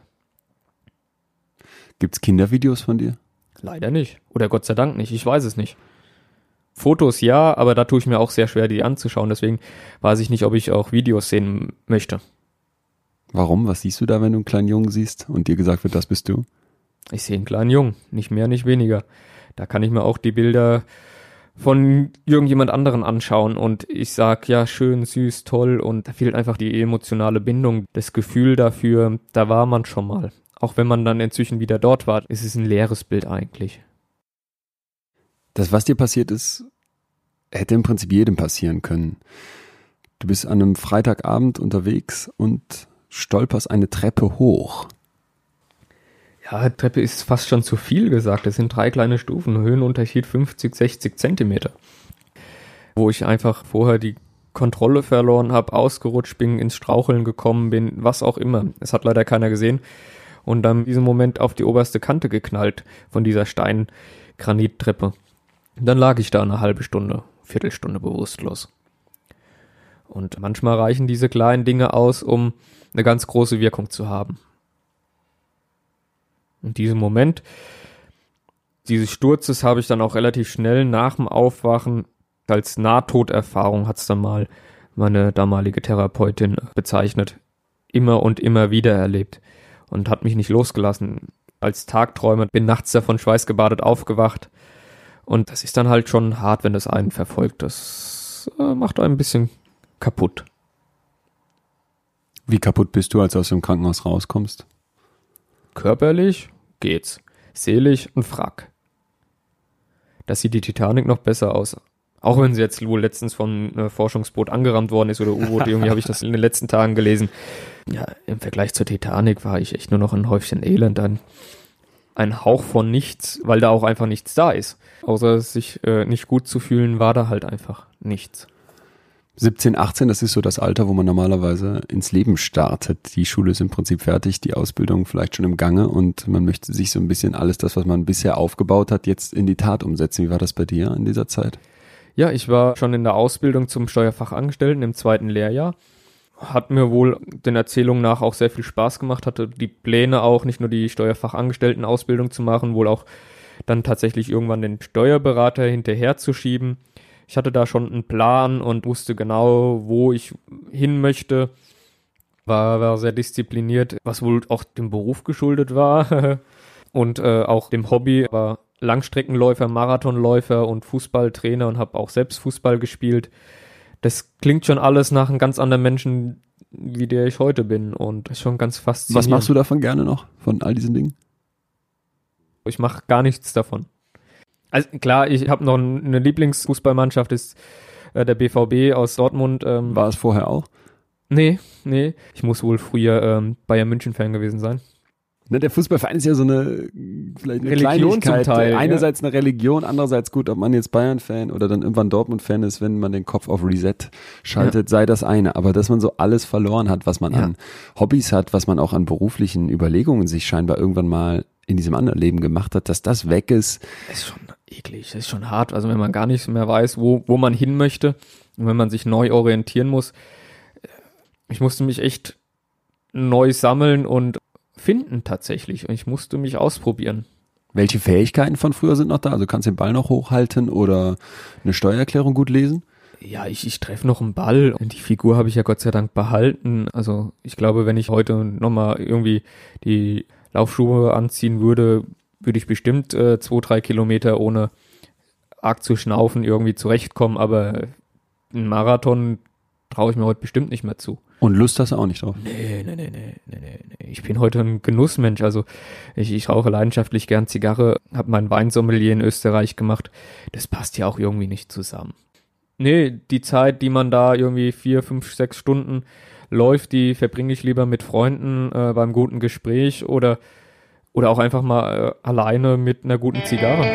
Gibt's Kindervideos von dir? Leider nicht. Oder Gott sei Dank nicht. Ich weiß es nicht. Fotos ja, aber da tue ich mir auch sehr schwer, die anzuschauen. Deswegen weiß ich nicht, ob ich auch Videos sehen möchte. Warum? Was siehst du da, wenn du einen kleinen Jungen siehst und dir gesagt wird, das bist du? Ich sehe einen kleinen Jungen. Nicht mehr, nicht weniger. Da kann ich mir auch die Bilder von irgendjemand anderen anschauen und ich sag, ja, schön, süß, toll und da fehlt einfach die emotionale Bindung, das Gefühl dafür, da war man schon mal. Auch wenn man dann inzwischen wieder dort war, ist es ein leeres Bild eigentlich. Das, was dir passiert ist, hätte im Prinzip jedem passieren können. Du bist an einem Freitagabend unterwegs und stolperst eine Treppe hoch. Ja, Treppe ist fast schon zu viel gesagt. Das sind drei kleine Stufen, Höhenunterschied fünfzig, sechzig Zentimeter. Wo ich einfach vorher die Kontrolle verloren habe, ausgerutscht bin, ins Straucheln gekommen bin, was auch immer. Es hat leider keiner gesehen. Und dann in diesem Moment auf die oberste Kante geknallt von dieser Stein-Granittreppe. Dann lag ich da eine halbe Stunde, Viertelstunde bewusstlos. Und manchmal reichen diese kleinen Dinge aus, um eine ganz große Wirkung zu haben. In diesem Moment dieses Sturzes habe ich dann auch relativ schnell nach dem Aufwachen als Nahtoderfahrung, hat es dann mal meine damalige Therapeutin bezeichnet, immer und immer wieder erlebt und hat mich nicht losgelassen. Als Tagträumer bin nachts davon schweißgebadet aufgewacht und das ist dann halt schon hart, wenn das einen verfolgt. Das äh, macht einen ein bisschen kaputt. Wie kaputt bist du, als du aus dem Krankenhaus rauskommst? Körperlich geht's. Seelisch ein Frack. Das sieht die Titanic noch besser aus. Auch wenn sie jetzt wohl letztens vom äh, Forschungsboot angerammt worden ist oder U-Boot, irgendwie habe ich das in den letzten Tagen gelesen. Ja, im Vergleich zur Titanic war ich echt nur noch ein Häufchen Elend, ein, ein Hauch von nichts, weil da auch einfach nichts da ist. Außer sich äh, nicht gut zu fühlen, war da halt einfach nichts. siebzehn, achtzehn, das ist so das Alter, wo man normalerweise ins Leben startet. Die Schule ist im Prinzip fertig, die Ausbildung vielleicht schon im Gange und man möchte sich so ein bisschen alles das, was man bisher aufgebaut hat, jetzt in die Tat umsetzen. Wie war das bei dir in dieser Zeit? Ja, ich war schon in der Ausbildung zum Steuerfachangestellten im zweiten Lehrjahr. Hat mir wohl den Erzählungen nach auch sehr viel Spaß gemacht, hatte die Pläne auch, nicht nur die Steuerfachangestellten-Ausbildung zu machen, wohl auch dann tatsächlich irgendwann den Steuerberater hinterherzuschieben. Ich hatte da schon einen Plan und wusste genau, wo ich hin möchte. War, war sehr diszipliniert, was wohl auch dem Beruf geschuldet war und äh, auch dem Hobby. War Langstreckenläufer, Marathonläufer und Fußballtrainer und habe auch selbst Fußball gespielt. Das klingt schon alles nach einem ganz anderen Menschen, wie der ich heute bin, und ist schon ganz faszinierend. Was machst du davon gerne noch, von all diesen Dingen? Ich mache gar nichts davon. Also klar, ich habe noch eine Lieblingsfußballmannschaft, ist äh, der B V B aus Dortmund. Ähm, War es vorher auch? Nee, nee. Ich muss wohl früher ähm, Bayern München-Fan gewesen sein. Ne, der Fußballverein ist ja so eine, vielleicht eine Religion Kleinigkeit. zum Teil, Einerseits ja. eine Religion, andererseits gut, ob man jetzt Bayern-Fan oder dann irgendwann Dortmund-Fan ist, wenn man den Kopf auf Reset schaltet, ja. sei das eine. Aber dass man so alles verloren hat, was man ja. an Hobbys hat, was man auch an beruflichen Überlegungen sich scheinbar irgendwann mal in diesem anderen Leben gemacht hat, dass das weg ist. Das ist schon eklig, das ist schon hart. Also wenn man gar nicht mehr weiß, wo, wo man hin möchte und wenn man sich neu orientieren muss. Ich musste mich echt neu sammeln und finden tatsächlich. Und ich musste mich ausprobieren. Welche Fähigkeiten von früher sind noch da? Also kannst du den Ball noch hochhalten oder eine Steuererklärung gut lesen? Ja, ich, ich treffe noch einen Ball. Die Figur habe ich ja Gott sei Dank behalten. Also ich glaube, wenn ich heute nochmal irgendwie die Laufschuhe anziehen würde, würde ich bestimmt äh, zwei, drei Kilometer ohne arg zu schnaufen irgendwie zurechtkommen. Aber einen Marathon traue ich mir heute bestimmt nicht mehr zu. Und Lust hast du auch nicht drauf? Nee, nee, nee, nee, nee, nee. Ich bin heute ein Genussmensch. Also ich, ich rauche leidenschaftlich gern Zigarre, habe meinen Weinsommelier in Österreich gemacht. Das passt ja auch irgendwie nicht zusammen. Nee, die Zeit, die man da irgendwie vier, fünf, sechs Stunden läuft, die verbringe ich lieber mit Freunden äh, beim guten Gespräch oder, oder auch einfach mal äh, alleine mit einer guten Zigarre.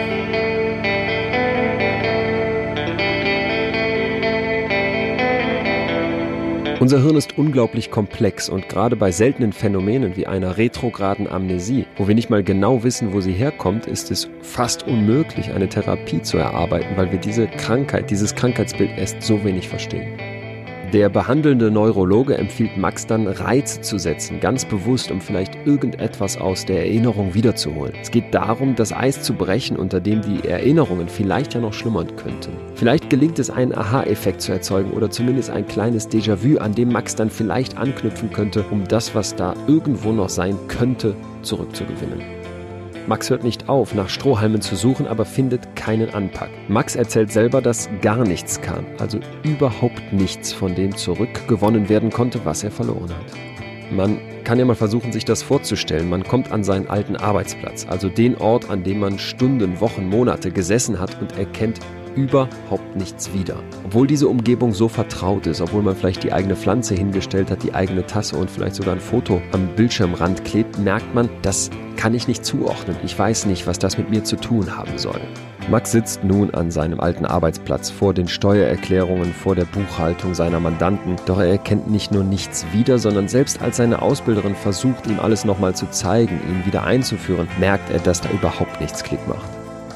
Unser Hirn ist unglaublich komplex und gerade bei seltenen Phänomenen wie einer retrograden Amnesie, wo wir nicht mal genau wissen, wo sie herkommt, ist es fast unmöglich, eine Therapie zu erarbeiten, weil wir diese Krankheit, dieses Krankheitsbild erst so wenig verstehen. Der behandelnde Neurologe empfiehlt Max dann, Reize zu setzen, ganz bewusst, um vielleicht irgendetwas aus der Erinnerung wiederzuholen. Es geht darum, das Eis zu brechen, unter dem die Erinnerungen vielleicht ja noch schlummern könnten. Vielleicht gelingt es, einen Aha-Effekt zu erzeugen oder zumindest ein kleines Déjà-vu, an dem Max dann vielleicht anknüpfen könnte, um das, was da irgendwo noch sein könnte, zurückzugewinnen. Max hört nicht auf, nach Strohhalmen zu suchen, aber findet keinen Anpack. Max erzählt selber, dass gar nichts kam, also überhaupt nichts von dem zurückgewonnen werden konnte, was er verloren hat. Man kann ja mal versuchen, sich das vorzustellen. Man kommt an seinen alten Arbeitsplatz, also den Ort, an dem man Stunden, Wochen, Monate gesessen hat und erkennt überhaupt nichts wieder. Obwohl diese Umgebung so vertraut ist, obwohl man vielleicht die eigene Pflanze hingestellt hat, die eigene Tasse und vielleicht sogar ein Foto am Bildschirmrand klebt, merkt man, das kann ich nicht zuordnen. Ich weiß nicht, was das mit mir zu tun haben soll. Max sitzt nun an seinem alten Arbeitsplatz vor den Steuererklärungen, vor der Buchhaltung seiner Mandanten. Doch er erkennt nicht nur nichts wieder, sondern selbst als seine Ausbilderin versucht, ihm alles nochmal zu zeigen, ihn wieder einzuführen, merkt er, dass da überhaupt nichts Klick macht.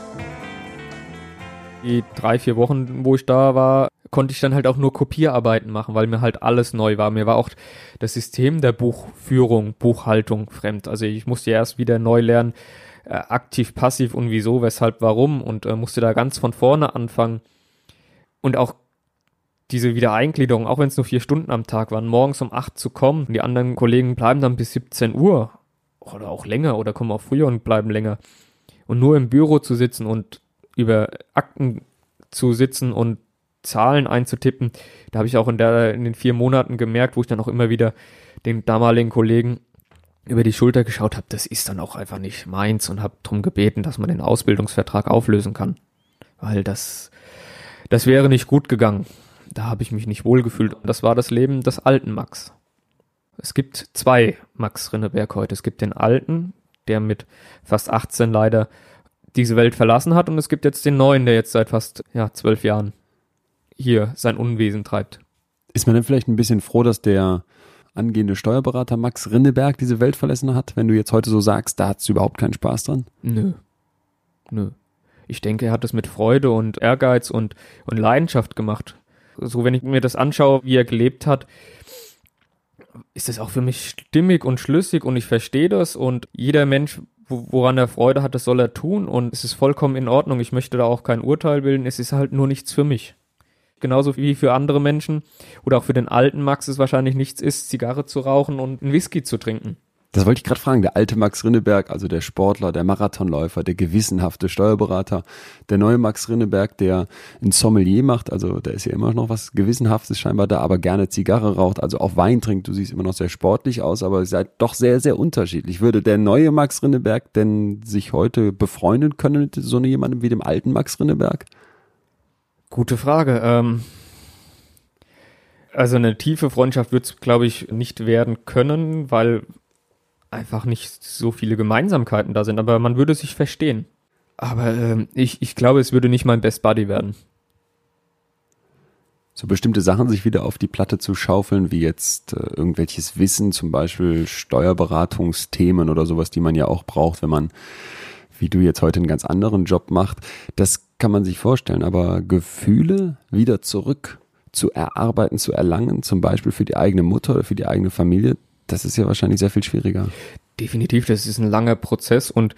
Die drei, vier Wochen, wo ich da war, konnte ich dann halt auch nur Kopierarbeiten machen, weil mir halt alles neu war. Mir war auch das System der Buchführung, Buchhaltung fremd. Also ich musste ja erst wieder neu lernen, äh, aktiv, passiv und wieso, weshalb, warum und äh, musste da ganz von vorne anfangen. Und auch diese Wiedereingliederung, auch wenn es nur vier Stunden am Tag waren, morgens um acht zu kommen. Die anderen Kollegen bleiben dann bis siebzehn Uhr oder auch länger oder kommen auch früher und bleiben länger. Und nur im Büro zu sitzen und über Akten zu sitzen und Zahlen einzutippen, da habe ich auch in, der, in den vier Monaten gemerkt, wo ich dann auch immer wieder den damaligen Kollegen über die Schulter geschaut habe, das ist dann auch einfach nicht meins und habe darum gebeten, dass man den Ausbildungsvertrag auflösen kann, weil das, das wäre nicht gut gegangen. Da habe ich mich nicht wohlgefühlt. Und das war das Leben des alten Max. Es gibt zwei Max Rinneberg heute. Es gibt den alten, der mit fast achtzehn leider diese Welt verlassen hat, und es gibt jetzt den neuen, der jetzt seit fast ja zwölf Jahren hier sein Unwesen treibt. Ist man denn vielleicht ein bisschen froh, dass der angehende Steuerberater Max Rinneberg diese Welt verlassen hat, wenn du jetzt heute so sagst, da hat es überhaupt keinen Spaß dran? Nö. Nö. Ich denke, er hat es mit Freude und Ehrgeiz und, und Leidenschaft gemacht. So, wenn ich mir das anschaue, wie er gelebt hat, ist das auch für mich stimmig und schlüssig und ich verstehe das, und jeder Mensch, woran er Freude hat, das soll er tun, und es ist vollkommen in Ordnung. Ich möchte da auch kein Urteil bilden, es ist halt nur nichts für mich. genauso wie für andere Menschen oder auch für den alten Max es wahrscheinlich nichts ist, Zigarre zu rauchen und einen Whisky zu trinken. Das wollte ich gerade fragen, der alte Max Rinneberg, also der Sportler, der Marathonläufer, der gewissenhafte Steuerberater, der neue Max Rinneberg, der ein Sommelier macht, also da ist ja immer noch was Gewissenhaftes scheinbar da, aber gerne Zigarre raucht, also auch Wein trinkt. Du siehst immer noch sehr sportlich aus, aber ihr seid doch sehr, sehr unterschiedlich. Würde der neue Max Rinneberg denn sich heute befreunden können mit so jemandem wie dem alten Max Rinneberg? Gute Frage. Ähm, also eine tiefe Freundschaft wird es, glaube ich, nicht werden können, weil einfach nicht so viele Gemeinsamkeiten da sind, aber man würde sich verstehen. Aber ähm, ich, ich glaube, es würde nicht mein Best Buddy werden. So bestimmte Sachen sich wieder auf die Platte zu schaufeln, wie jetzt äh, irgendwelches Wissen, zum Beispiel Steuerberatungsthemen oder sowas, die man ja auch braucht, wenn man, wie du jetzt heute einen ganz anderen Job macht, das kann man sich vorstellen, aber Gefühle wieder zurück zu erarbeiten, zu erlangen, zum Beispiel für die eigene Mutter oder für die eigene Familie, das ist ja wahrscheinlich sehr viel schwieriger. Definitiv, das ist ein langer Prozess und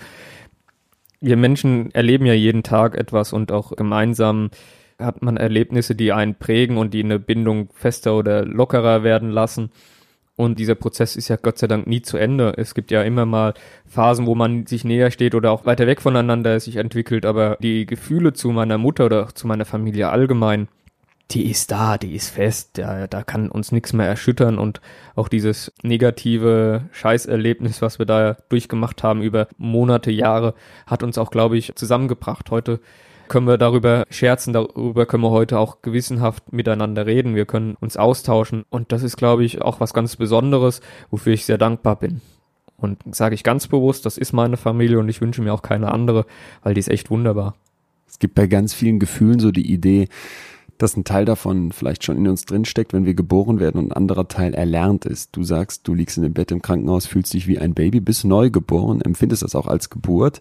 wir Menschen erleben ja jeden Tag etwas und auch gemeinsam hat man Erlebnisse, die einen prägen und die eine Bindung fester oder lockerer werden lassen. Und dieser Prozess ist ja Gott sei Dank nie zu Ende. Es gibt ja immer mal Phasen, wo man sich näher steht oder auch weiter weg voneinander sich entwickelt, aber die Gefühle zu meiner Mutter oder auch zu meiner Familie allgemein, die ist da, die ist fest, ja, da kann uns nichts mehr erschüttern und auch dieses negative Scheißerlebnis, was wir da durchgemacht haben über Monate, Jahre, hat uns auch, glaube ich, zusammengebracht. Heute können wir darüber scherzen, darüber können wir heute auch gewissenhaft miteinander reden, wir können uns austauschen und das ist, glaube ich, auch was ganz Besonderes, wofür ich sehr dankbar bin. Und sage ich ganz bewusst, das ist meine Familie und ich wünsche mir auch keine andere, weil die ist echt wunderbar. Es gibt bei ganz vielen Gefühlen so die Idee, dass ein Teil davon vielleicht schon in uns drinsteckt, wenn wir geboren werden und ein anderer Teil erlernt ist. Du sagst, du liegst in dem Bett im Krankenhaus, fühlst dich wie ein Baby, bist neu geboren, empfindest das auch als Geburt.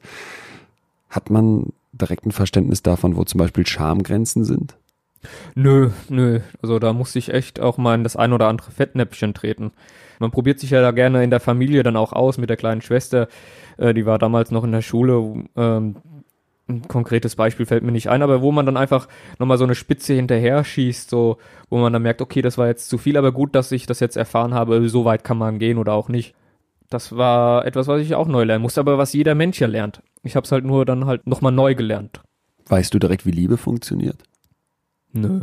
Hat man direkt ein Verständnis davon, wo zum Beispiel Schamgrenzen sind? Nö, nö. Also da musste ich echt auch mal in das ein oder andere Fettnäpfchen treten. Man probiert sich ja da gerne in der Familie dann auch aus mit der kleinen Schwester. Äh, die war damals noch in der Schule. Ähm, ein konkretes Beispiel fällt mir nicht ein, aber wo man dann einfach nochmal so eine Spitze hinterher schießt, so, wo man dann merkt, okay, das war jetzt zu viel, aber gut, dass ich das jetzt erfahren habe, so weit kann man gehen oder auch nicht. Das war etwas, was ich auch neu lernen musste, aber was jeder Mensch ja lernt. Ich habe es halt nur dann halt nochmal neu gelernt. Weißt du direkt, wie Liebe funktioniert? Nö.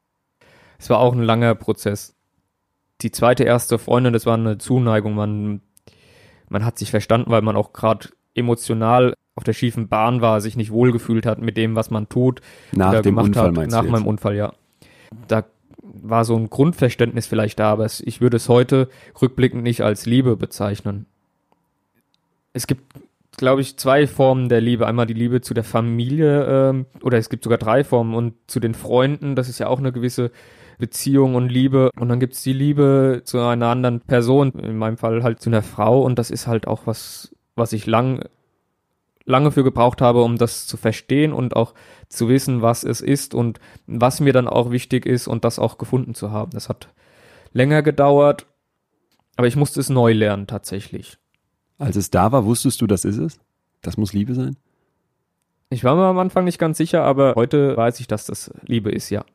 Es war auch ein langer Prozess. Die zweite erste Freundin, das war eine Zuneigung. Man, man hat sich verstanden, weil man auch gerade emotional auf der schiefen Bahn war, sich nicht wohlgefühlt hat mit dem, was man tut. Nach oder dem gemacht Unfall hat. meinst Nach du jetzt? meinem Unfall, ja. Da war so ein Grundverständnis vielleicht da, aber es, ich würde es heute rückblickend nicht als Liebe bezeichnen. Es gibt, glaube ich, zwei Formen der Liebe. Einmal die Liebe zu der Familie, ähm, oder es gibt sogar drei Formen, und zu den Freunden, das ist ja auch eine gewisse Beziehung und Liebe. Und dann gibt es die Liebe zu einer anderen Person, in meinem Fall halt zu einer Frau, und das ist halt auch was, was ich lang, lange für gebraucht habe, um das zu verstehen und auch zu wissen, was es ist und was mir dann auch wichtig ist und das auch gefunden zu haben. Das hat länger gedauert, aber ich musste es neu lernen tatsächlich. Als es da war, wusstest du, das ist es? Das muss Liebe sein? Ich war mir am Anfang nicht ganz sicher, aber heute weiß ich, dass das Liebe ist, ja.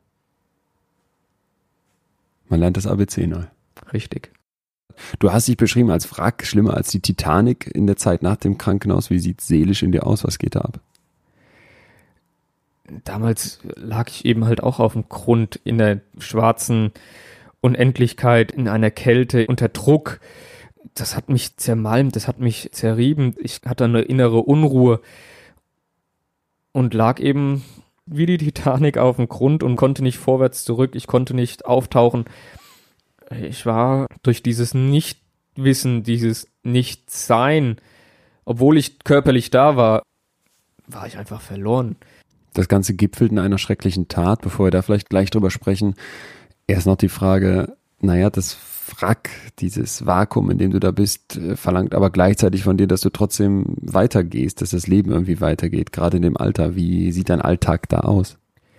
Man lernt das A B C neu. Richtig. Du hast dich beschrieben als Wrack, schlimmer als die Titanic in der Zeit nach dem Krankenhaus. Wie sieht seelisch in dir aus? Was geht da ab? Damals lag ich eben halt auch auf dem Grund in der schwarzen Unendlichkeit, in einer Kälte, unter Druck. Das hat mich zermalmt, das hat mich zerrieben. Ich hatte eine innere Unruhe und lag eben wie die Titanic auf dem Grund und konnte nicht vorwärts zurück. Ich konnte nicht auftauchen. Ich war durch dieses Nichtwissen, dieses Nichtsein, obwohl ich körperlich da war, war ich einfach verloren. Das Ganze gipfelt in einer schrecklichen Tat. Bevor wir da vielleicht gleich drüber sprechen, erst noch die Frage, naja, das Wrack, dieses Vakuum, in dem du da bist, verlangt aber gleichzeitig von dir, dass du trotzdem weitergehst, dass das Leben irgendwie weitergeht, gerade in dem Alter. Wie sieht dein Alltag da aus?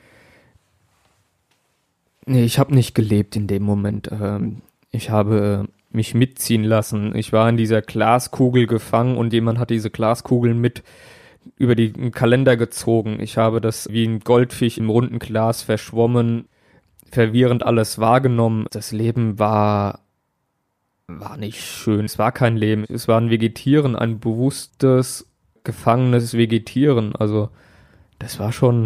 Nee, ich habe nicht gelebt in dem Moment. Ich habe mich mitziehen lassen. Ich war in dieser Glaskugel gefangen und jemand hat diese Glaskugel mit über den Kalender gezogen. Ich habe das wie ein Goldfisch im runden Glas verschwommen. verwirrend alles wahrgenommen. Das Leben war, war nicht schön. Es war kein Leben. Es war ein Vegetieren, ein bewusstes, gefangenes Vegetieren. Also das war schon,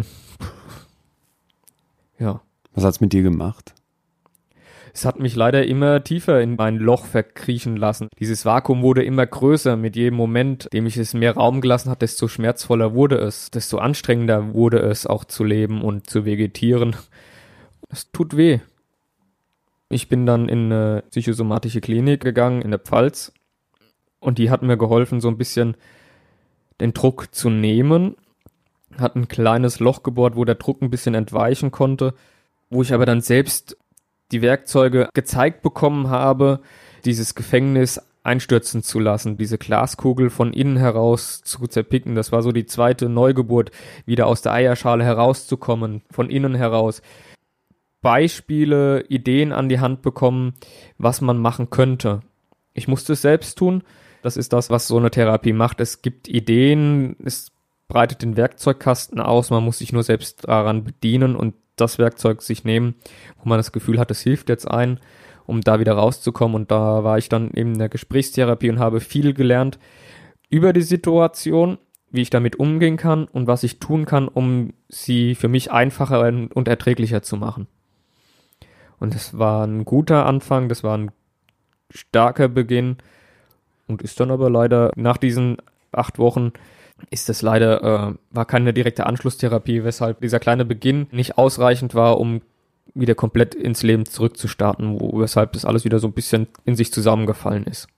ja. Was hat's mit dir gemacht? Es hat mich leider immer tiefer in ein Loch verkriechen lassen. Dieses Vakuum wurde immer größer. Mit jedem Moment, dem ich es mehr Raum gelassen habe, desto schmerzvoller wurde es. Desto anstrengender wurde es, auch zu leben und zu vegetieren. Es tut weh. Ich bin dann in eine psychosomatische Klinik gegangen, in der Pfalz. Und die hat mir geholfen, so ein bisschen den Druck zu nehmen. Hat ein kleines Loch gebohrt, wo der Druck ein bisschen entweichen konnte. Wo ich aber dann selbst die Werkzeuge gezeigt bekommen habe, dieses Gefängnis einstürzen zu lassen, diese Glaskugel von innen heraus zu zerpicken. Das war so die zweite Neugeburt, wieder aus der Eierschale herauszukommen, von innen heraus. Beispiele, Ideen an die Hand bekommen, was man machen könnte. Ich musste es selbst tun. Das ist das, was so eine Therapie macht. Es gibt Ideen, es breitet den Werkzeugkasten aus, man muss sich nur selbst daran bedienen und das Werkzeug sich nehmen, wo man das Gefühl hat, es hilft jetzt ein, um da wieder rauszukommen. Und da war ich dann eben in der Gesprächstherapie und habe viel gelernt über die Situation, wie ich damit umgehen kann und was ich tun kann, um sie für mich einfacher und erträglicher zu machen. Und das war ein guter Anfang, das war ein starker Beginn und ist dann aber leider nach diesen acht Wochen ist das leider, äh, war keine direkte Anschlusstherapie, weshalb dieser kleine Beginn nicht ausreichend war, um wieder komplett ins Leben zurückzustarten, wo, weshalb das alles wieder so ein bisschen in sich zusammengefallen ist.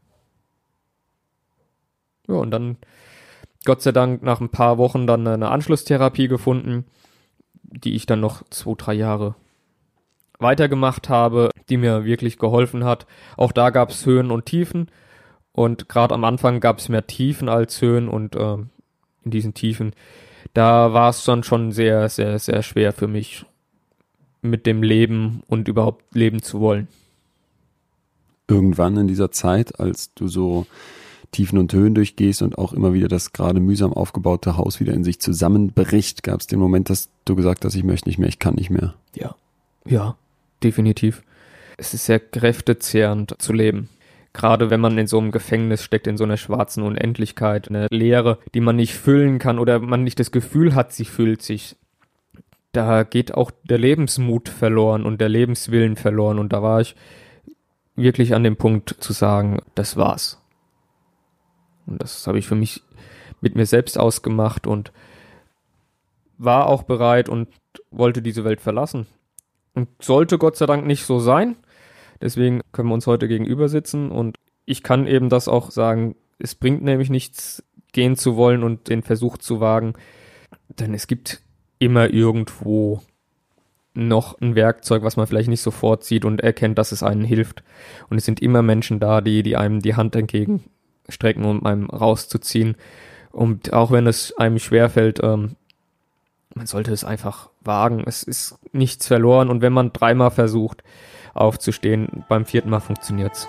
Ja, und dann Gott sei Dank nach ein paar Wochen dann eine Anschlusstherapie gefunden, die ich dann noch zwei, drei Jahre weitergemacht habe, die mir wirklich geholfen hat. Auch da gab es Höhen und Tiefen. Und gerade am Anfang gab es mehr Tiefen als Höhen und äh, in diesen Tiefen, da war es dann schon sehr, sehr, sehr schwer für mich, mit dem Leben und überhaupt leben zu wollen. Irgendwann in dieser Zeit, als du so Tiefen und Höhen durchgehst und auch immer wieder das gerade mühsam aufgebaute Haus wieder in sich zusammenbricht, gab es den Moment, dass du gesagt hast, ich möchte nicht mehr, ich kann nicht mehr. Ja, ja, definitiv. Es ist sehr kräftezehrend zu leben. Gerade wenn man in so einem Gefängnis steckt, in so einer schwarzen Unendlichkeit, eine Leere, die man nicht füllen kann oder man nicht das Gefühl hat, sie füllt sich. Da geht auch der Lebensmut verloren und der Lebenswillen verloren. Und da war ich wirklich an dem Punkt zu sagen, das war's. Und das habe ich für mich mit mir selbst ausgemacht und war auch bereit und wollte diese Welt verlassen. Und sollte Gott sei Dank nicht so sein. Deswegen können wir uns heute gegenüber sitzen und ich kann eben das auch sagen, es bringt nämlich nichts, gehen zu wollen und den Versuch zu wagen, denn es gibt immer irgendwo noch ein Werkzeug, was man vielleicht nicht sofort sieht und erkennt, dass es einem hilft. Und es sind immer Menschen da, die, die einem die Hand entgegenstrecken, um einem rauszuziehen. Und auch wenn es einem schwerfällt, ähm, man sollte es einfach wagen. Es ist nichts verloren und wenn man dreimal versucht, aufzustehen, beim vierten Mal funktioniert's.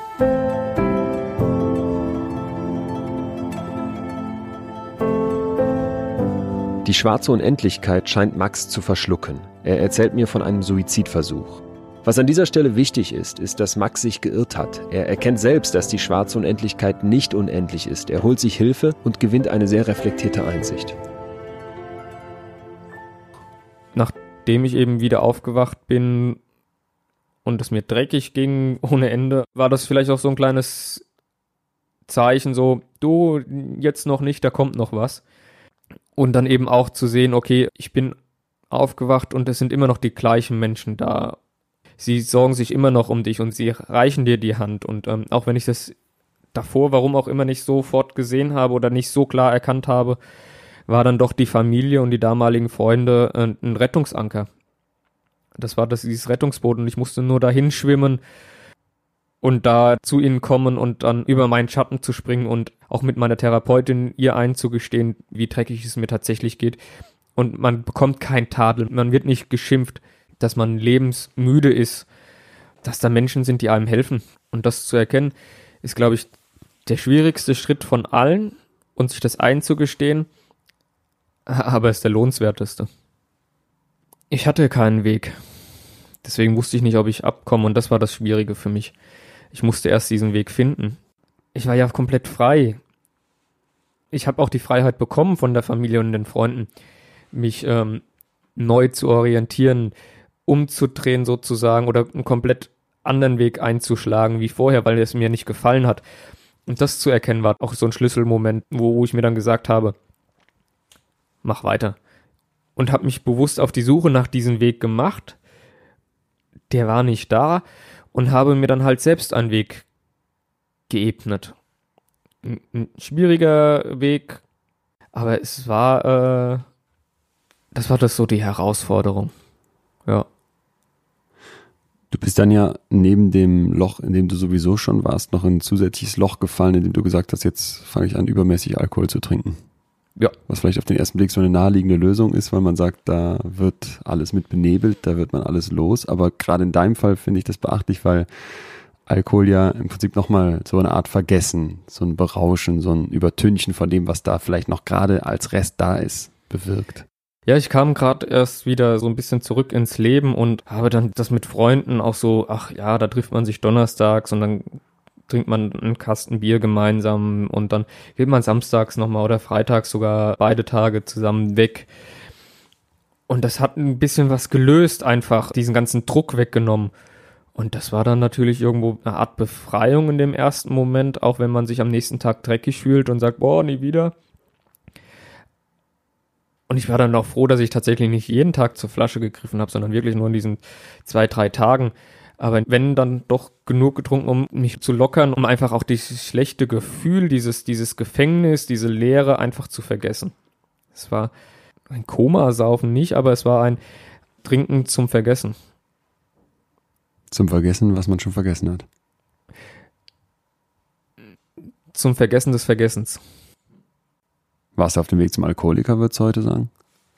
Die schwarze Unendlichkeit scheint Max zu verschlucken. Er erzählt mir von einem Suizidversuch. Was an dieser Stelle wichtig ist, ist, dass Max sich geirrt hat. Er erkennt selbst, dass die schwarze Unendlichkeit nicht unendlich ist. Er holt sich Hilfe und gewinnt eine sehr reflektierte Einsicht. Nachdem ich eben wieder aufgewacht bin und es mir dreckig ging ohne Ende, war das vielleicht auch so ein kleines Zeichen, so, du, jetzt noch nicht, da kommt noch was. Und dann eben auch zu sehen, okay, ich bin aufgewacht und es sind immer noch die gleichen Menschen da. Sie sorgen sich immer noch um dich und sie reichen dir die Hand. Und ähm, auch wenn ich das davor, warum auch immer, nicht sofort gesehen habe oder nicht so klar erkannt habe, war dann doch die Familie und die damaligen Freunde äh, ein Rettungsanker. Das war das, dieses Rettungsboot und ich musste nur dahin schwimmen und da zu ihnen kommen und dann über meinen Schatten zu springen und auch mit meiner Therapeutin ihr einzugestehen, wie dreckig es mir tatsächlich geht. Und man bekommt kein Tadel, man wird nicht geschimpft, dass man lebensmüde ist, dass da Menschen sind, die einem helfen. Und das zu erkennen, ist, glaube ich, der schwierigste Schritt von allen und sich das einzugestehen, aber ist der lohnenswerteste. Ich hatte keinen Weg. Deswegen wusste ich nicht, ob ich abkomme und das war das Schwierige für mich. Ich musste erst diesen Weg finden. Ich war ja komplett frei. Ich habe auch die Freiheit bekommen von der Familie und den Freunden, mich ähm, neu zu orientieren, umzudrehen sozusagen oder einen komplett anderen Weg einzuschlagen wie vorher, weil es mir nicht gefallen hat. Und das zu erkennen war auch so ein Schlüsselmoment, wo, wo ich mir dann gesagt habe, mach weiter. Und habe mich bewusst auf die Suche nach diesem Weg gemacht. Der war nicht da und habe mir dann halt selbst einen Weg geebnet. Ein, ein schwieriger Weg, aber es war, äh, das war das so die Herausforderung. Ja. Du bist dann ja neben dem Loch, in dem du sowieso schon warst, noch in ein zusätzliches Loch gefallen, in dem du gesagt hast, jetzt fange ich an, übermäßig Alkohol zu trinken. Ja. Was vielleicht auf den ersten Blick so eine naheliegende Lösung ist, weil man sagt, da wird alles mit benebelt, da wird man alles los. Aber gerade in deinem Fall finde ich das beachtlich, weil Alkohol ja im Prinzip nochmal so eine Art Vergessen, so ein Berauschen, so ein Übertünchen von dem, was da vielleicht noch gerade als Rest da ist, bewirkt. Ja, ich kam gerade erst wieder so ein bisschen zurück ins Leben und habe dann das mit Freunden auch so, ach ja, da trifft man sich donnerstags und dann trinkt man einen Kasten Bier gemeinsam und dann geht man samstags nochmal oder freitags sogar beide Tage zusammen weg. Und das hat ein bisschen was gelöst, einfach diesen ganzen Druck weggenommen. Und das war dann natürlich irgendwo eine Art Befreiung in dem ersten Moment, auch wenn man sich am nächsten Tag dreckig fühlt und sagt, boah, nie wieder. Und ich war dann auch froh, dass ich tatsächlich nicht jeden Tag zur Flasche gegriffen habe, sondern wirklich nur in diesen zwei, drei Tagen. Aber wenn, dann doch genug getrunken, um mich zu lockern, um einfach auch dieses schlechte Gefühl, dieses, dieses Gefängnis, diese Leere einfach zu vergessen. Es war ein Komasaufen nicht, aber es war ein Trinken zum Vergessen. Zum Vergessen, was man schon vergessen hat. Zum Vergessen des Vergessens. Warst du auf dem Weg zum Alkoholiker, würdest du heute sagen?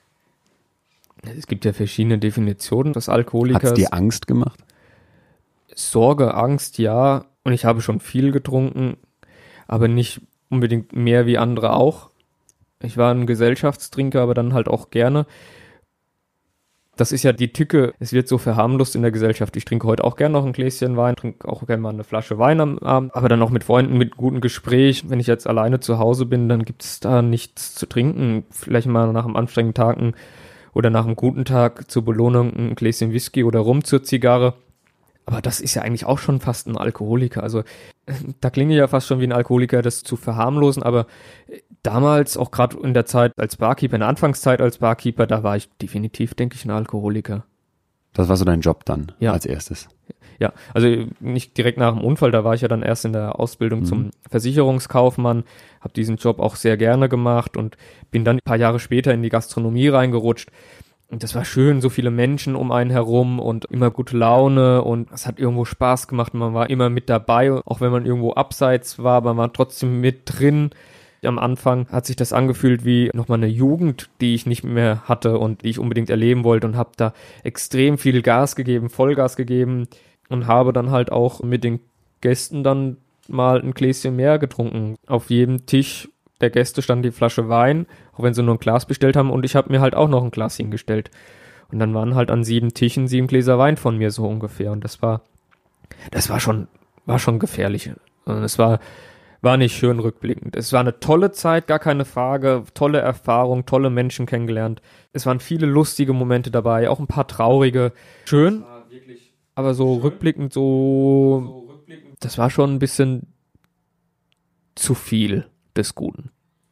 Es gibt ja verschiedene Definitionen des Alkoholikers. Hat es dir Angst gemacht? Sorge, Angst, ja. Und ich habe schon viel getrunken, aber nicht unbedingt mehr wie andere auch. Ich war ein Gesellschaftstrinker, aber dann halt auch gerne. Das ist ja die Tücke, es wird so verharmlost in der Gesellschaft. Ich trinke heute auch gerne noch ein Gläschen Wein, trinke auch gerne mal eine Flasche Wein am Abend, aber dann auch mit Freunden, mit gutem Gespräch. Wenn ich jetzt alleine zu Hause bin, dann gibt es da nichts zu trinken. Vielleicht mal nach einem anstrengenden Tag ein, oder nach einem guten Tag zur Belohnung ein Gläschen Whisky oder Rum zur Zigarre. Aber das ist ja eigentlich auch schon fast ein Alkoholiker. Also da klinge ich ja fast schon wie ein Alkoholiker, das zu verharmlosen. Aber damals, auch gerade in der Zeit als Barkeeper, in der Anfangszeit als Barkeeper, da war ich definitiv, denke ich, ein Alkoholiker. Das war so dein Job dann ja. als erstes? Ja, also nicht direkt nach dem Unfall, da war ich ja dann erst in der Ausbildung mhm. zum Versicherungskaufmann, habe diesen Job auch sehr gerne gemacht und bin dann ein paar Jahre später in die Gastronomie reingerutscht. Und das war schön, so viele Menschen um einen herum und immer gute Laune und es hat irgendwo Spaß gemacht. Man war immer mit dabei, auch wenn man irgendwo abseits war, aber man war trotzdem mit drin. Am Anfang hat sich das angefühlt wie nochmal eine Jugend, die ich nicht mehr hatte und die ich unbedingt erleben wollte und habe da extrem viel Gas gegeben, Vollgas gegeben und habe dann halt auch mit den Gästen dann mal ein Gläschen mehr getrunken. Auf jedem Tisch der Gäste stand die Flasche Wein, auch wenn sie nur ein Glas bestellt haben und ich habe mir halt auch noch ein Glas hingestellt. Und dann waren halt an sieben Tischen sieben Gläser Wein von mir so ungefähr und das war, das war schon, war schon gefährlich. Und es war, war nicht schön rückblickend. Es war eine tolle Zeit, gar keine Frage, tolle Erfahrung, tolle Menschen kennengelernt. Es waren viele lustige Momente dabei, auch ein paar traurige. Schön, aber so rückblickend so, das war schon ein bisschen zu viel des Guten.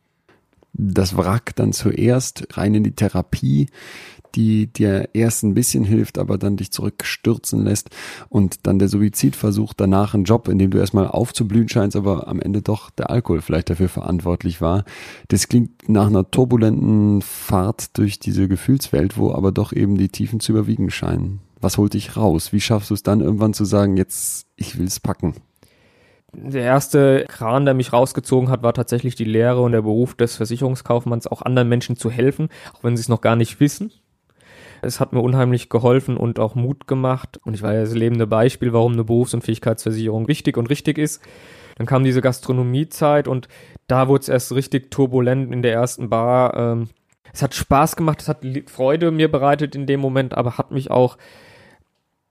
Das Wrack dann zuerst rein in die Therapie, die dir erst ein bisschen hilft, aber dann dich zurückstürzen lässt und dann der Suizidversuch, danach ein Job, in dem du erstmal aufzublühen scheinst, aber am Ende doch der Alkohol vielleicht dafür verantwortlich war. Das klingt nach einer turbulenten Fahrt durch diese Gefühlswelt, wo aber doch eben die Tiefen zu überwiegen scheinen. Was holt dich raus? Wie schaffst du es dann irgendwann zu sagen, jetzt, ich will es packen? Der erste Kran, der mich rausgezogen hat, war tatsächlich die Lehre und der Beruf des Versicherungskaufmanns, auch anderen Menschen zu helfen, auch wenn sie es noch gar nicht wissen. Es hat mir unheimlich geholfen und auch Mut gemacht. Und ich war ja das lebende Beispiel, warum eine Berufsunfähigkeitsversicherung wichtig und richtig ist. Dann kam diese Gastronomiezeit und da wurde es erst richtig turbulent in der ersten Bar. Es hat Spaß gemacht, es hat Freude mir bereitet in dem Moment, aber hat mich auch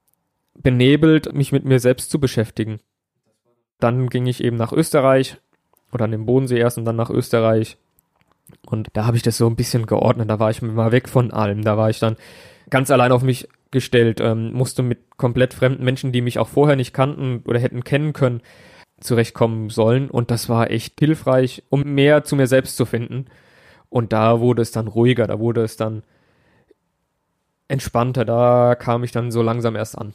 benebelt, mich mit mir selbst zu beschäftigen. Dann ging ich eben nach Österreich oder an den Bodensee erst und dann nach Österreich. Und da habe ich das so ein bisschen geordnet. Da war ich mal weg von allem. Da war ich dann ganz allein auf mich gestellt, ähm, musste mit komplett fremden Menschen, die mich auch vorher nicht kannten oder hätten kennen können, zurechtkommen sollen. Und das war echt hilfreich, um mehr zu mir selbst zu finden. Und da wurde es dann ruhiger, da wurde es dann entspannter. Da kam ich dann so langsam erst an.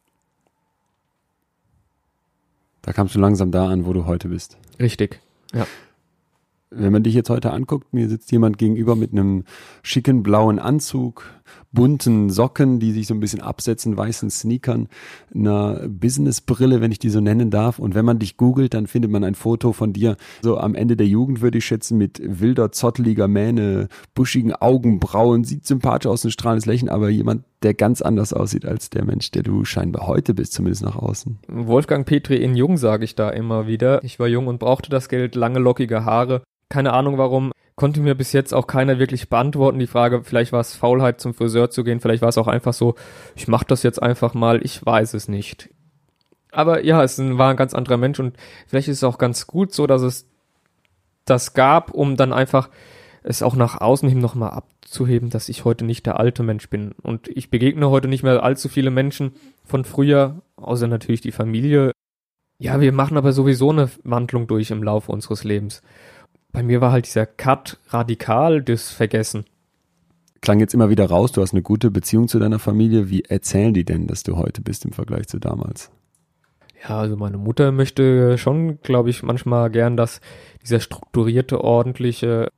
Da kamst du langsam da an, wo du heute bist. Richtig, ja. Wenn man dich jetzt heute anguckt, mir sitzt jemand gegenüber mit einem schicken blauen Anzug, bunten Socken, die sich so ein bisschen absetzen, weißen Sneakern, einer Businessbrille, wenn ich die so nennen darf. Und wenn man dich googelt, dann findet man ein Foto von dir, so am Ende der Jugend würde ich schätzen, mit wilder, zotteliger Mähne, buschigen Augenbrauen, sieht sympathisch aus, ein strahlendes Lächeln, aber jemand, der ganz anders aussieht als der Mensch, der du scheinbar heute bist, zumindest nach außen. Wolfgang Petri in jung, sage ich da immer wieder. Ich war jung und brauchte das Geld, lange, lockige Haare. Keine Ahnung warum, konnte mir bis jetzt auch keiner wirklich beantworten, die Frage, vielleicht war es Faulheit, zum Friseur zu gehen, vielleicht war es auch einfach so, ich mache das jetzt einfach mal, ich weiß es nicht. Aber ja, es war ein ganz anderer Mensch und vielleicht ist es auch ganz gut so, dass es das gab, um dann einfach es auch nach außen hin nochmal abzuheben, dass ich heute nicht der alte Mensch bin. Und ich begegne heute nicht mehr allzu viele Menschen von früher, außer natürlich die Familie. Ja, wir machen aber sowieso eine Wandlung durch im Laufe unseres Lebens. Bei mir war halt dieser Cut radikal, das Vergessen. Klang jetzt immer wieder raus, du hast eine gute Beziehung zu deiner Familie. Wie erzählen die denn, dass du heute bist im Vergleich zu damals? Ja, also meine Mutter möchte schon, glaube ich, manchmal gern, dass dieser strukturierte, ordentliche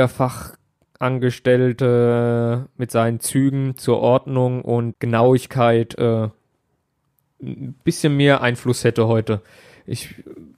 Steuerfachangestellte mit seinen Zügen zur Ordnung und Genauigkeit äh, ein bisschen mehr Einfluss hätte heute. Ich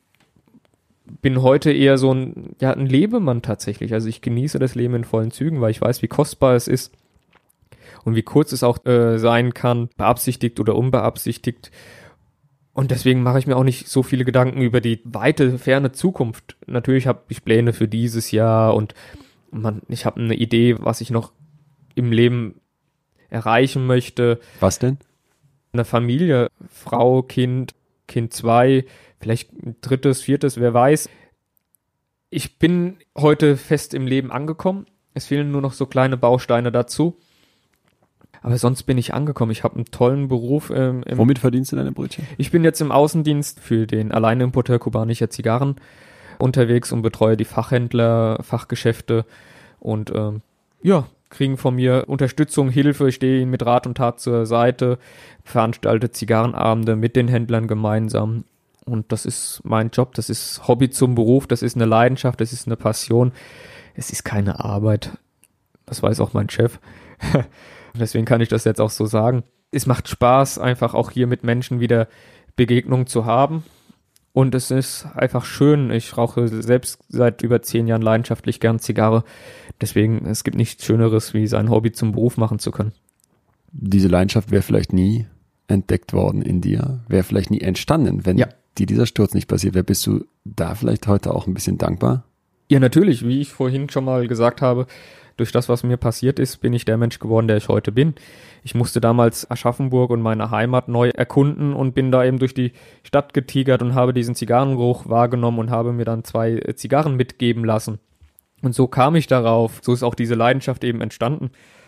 bin heute eher so ein, ja, ein Lebemann tatsächlich. Also ich genieße das Leben in vollen Zügen, weil ich weiß, wie kostbar es ist und wie kurz es auch äh, sein kann, beabsichtigt oder unbeabsichtigt. Und deswegen mache ich mir auch nicht so viele Gedanken über die weite, ferne Zukunft. Natürlich habe ich Pläne für dieses Jahr und man, ich habe eine Idee, was ich noch im Leben erreichen möchte. Was denn? Eine Familie, Frau, Kind, Kind zwei, vielleicht ein drittes, viertes, wer weiß. Ich bin heute fest im Leben angekommen. Es fehlen nur noch so kleine Bausteine dazu. Aber sonst bin ich angekommen. Ich habe einen tollen Beruf. Ähm, im Womit verdienst du deine Brötchen? Ich bin jetzt im Außendienst für den Alleinimporteur kubanischer Zigarren unterwegs und betreue die Fachhändler, Fachgeschäfte und ähm, ja, kriegen von mir Unterstützung, Hilfe. Ich stehe ihnen mit Rat und Tat zur Seite, veranstalte Zigarrenabende mit den Händlern gemeinsam. Und das ist mein Job, das ist Hobby zum Beruf, das ist eine Leidenschaft, das ist eine Passion. Es ist keine Arbeit. Das weiß auch mein Chef. Deswegen kann ich das jetzt auch so sagen. Es macht Spaß, einfach auch hier mit Menschen wieder Begegnungen zu haben. Und es ist einfach schön. Ich rauche selbst seit über zehn Jahren leidenschaftlich gern Zigarre. Deswegen, es gibt nichts Schöneres, wie sein Hobby zum Beruf machen zu können. Diese Leidenschaft wäre vielleicht nie entdeckt worden in dir, wäre vielleicht nie entstanden, wenn ja. dir dieser Sturz nicht passiert wäre. Bist du da vielleicht heute auch ein bisschen dankbar? Ja, natürlich. Wie ich vorhin schon mal gesagt habe, durch das, was mir passiert ist, bin ich der Mensch geworden, der ich heute bin. Ich musste damals Aschaffenburg und meine Heimat neu erkunden und bin da eben durch die Stadt getigert und habe diesen Zigarrengeruch wahrgenommen und habe mir dann zwei Zigarren mitgeben lassen. Und so kam ich darauf. So ist auch diese Leidenschaft eben entstanden.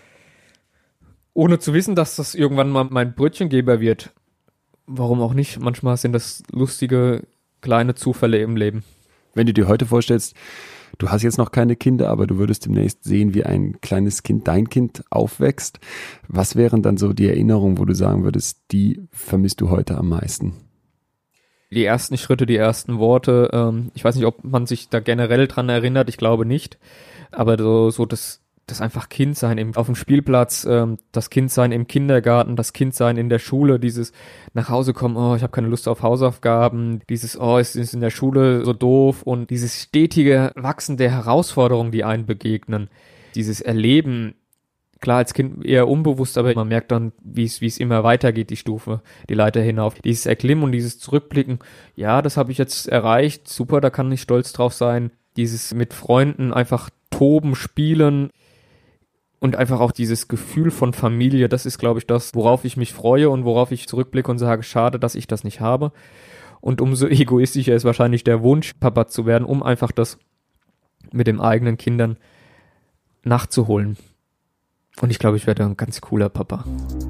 Ohne zu wissen, dass das irgendwann mal mein Brötchengeber wird. Warum auch nicht? Manchmal sind das lustige, kleine Zufälle im Leben. Wenn du dir heute vorstellst, du hast jetzt noch keine Kinder, aber du würdest demnächst sehen, wie ein kleines Kind, dein Kind, aufwächst. Was wären dann so die Erinnerungen, wo du sagen würdest, die vermisst du heute am meisten? Die ersten Schritte, die ersten Worte. Ähm, ich weiß nicht, ob man sich da generell dran erinnert. Ich glaube nicht. Aber so, so das, das einfach Kindsein im, auf dem Spielplatz, ähm, das Kindsein im Kindergarten, das Kindsein in der Schule, dieses nach Hause kommen, oh, ich habe keine Lust auf Hausaufgaben, dieses, oh, es ist in der Schule so doof und dieses stetige Wachsen der Herausforderungen, die einen begegnen, dieses Erleben, klar als Kind eher unbewusst, aber man merkt dann, wie es wie es immer weitergeht, die Stufe, die Leiter hinauf. Dieses Erklimmen und dieses Zurückblicken, ja, das habe ich jetzt erreicht, super, da kann ich stolz drauf sein. Dieses mit Freunden einfach toben, spielen Und einfach auch dieses Gefühl von Familie, das ist, glaube ich, das, worauf ich mich freue und worauf ich zurückblicke und sage, schade, dass ich das nicht habe. Und umso egoistischer ist wahrscheinlich der Wunsch, Papa zu werden, um einfach das mit den eigenen Kindern nachzuholen. Und ich glaube, ich werde ein ganz cooler Papa.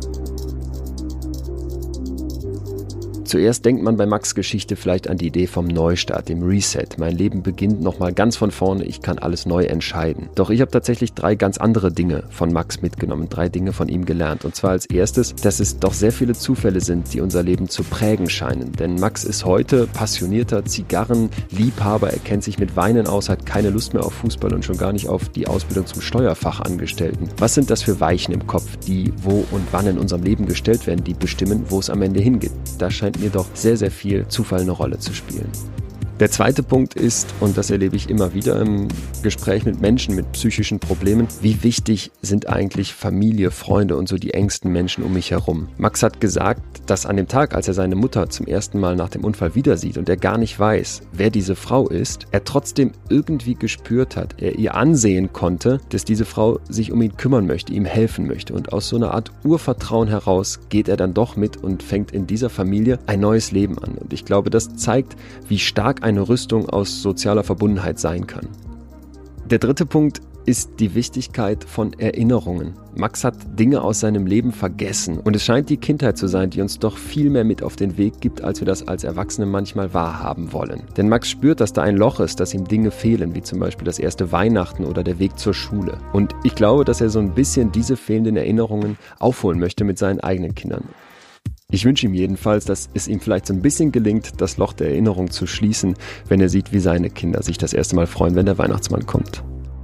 Zuerst denkt man bei Max' Geschichte vielleicht an die Idee vom Neustart, dem Reset. Mein Leben beginnt nochmal ganz von vorne, ich kann alles neu entscheiden. Doch ich habe tatsächlich drei ganz andere Dinge von Max mitgenommen, drei Dinge von ihm gelernt. Und zwar als erstes, dass es doch sehr viele Zufälle sind, die unser Leben zu prägen scheinen. Denn Max ist heute passionierter Zigarrenliebhaber, er kennt sich mit Weinen aus, hat keine Lust mehr auf Fußball und schon gar nicht auf die Ausbildung zum Steuerfachangestellten. Was sind das für Weichen im Kopf, die wo und wann in unserem Leben gestellt werden, die bestimmen, wo es am Ende hingeht? Da scheint mir doch sehr, sehr viel Zufall eine Rolle zu spielen. Der zweite Punkt ist, und das erlebe ich immer wieder im Gespräch mit Menschen mit psychischen Problemen, wie wichtig sind eigentlich Familie, Freunde und so die engsten Menschen um mich herum. Max hat gesagt, dass an dem Tag, als er seine Mutter zum ersten Mal nach dem Unfall wieder sieht und er gar nicht weiß, wer diese Frau ist, er trotzdem irgendwie gespürt hat, er ihr ansehen konnte, dass diese Frau sich um ihn kümmern möchte, ihm helfen möchte. Und aus so einer Art Urvertrauen heraus geht er dann doch mit und fängt in dieser Familie ein neues Leben an. Und ich glaube, das zeigt, wie stark eine Rüstung aus sozialer Verbundenheit sein kann. Der dritte Punkt ist die Wichtigkeit von Erinnerungen. Max hat Dinge aus seinem Leben vergessen und es scheint die Kindheit zu sein, die uns doch viel mehr mit auf den Weg gibt, als wir das als Erwachsene manchmal wahrhaben wollen. Denn Max spürt, dass da ein Loch ist, dass ihm Dinge fehlen, wie zum Beispiel das erste Weihnachten oder der Weg zur Schule. Und ich glaube, dass er so ein bisschen diese fehlenden Erinnerungen aufholen möchte mit seinen eigenen Kindern. Ich wünsche ihm jedenfalls, dass es ihm vielleicht so ein bisschen gelingt, das Loch der Erinnerung zu schließen, wenn er sieht, wie seine Kinder sich das erste Mal freuen, wenn der Weihnachtsmann kommt.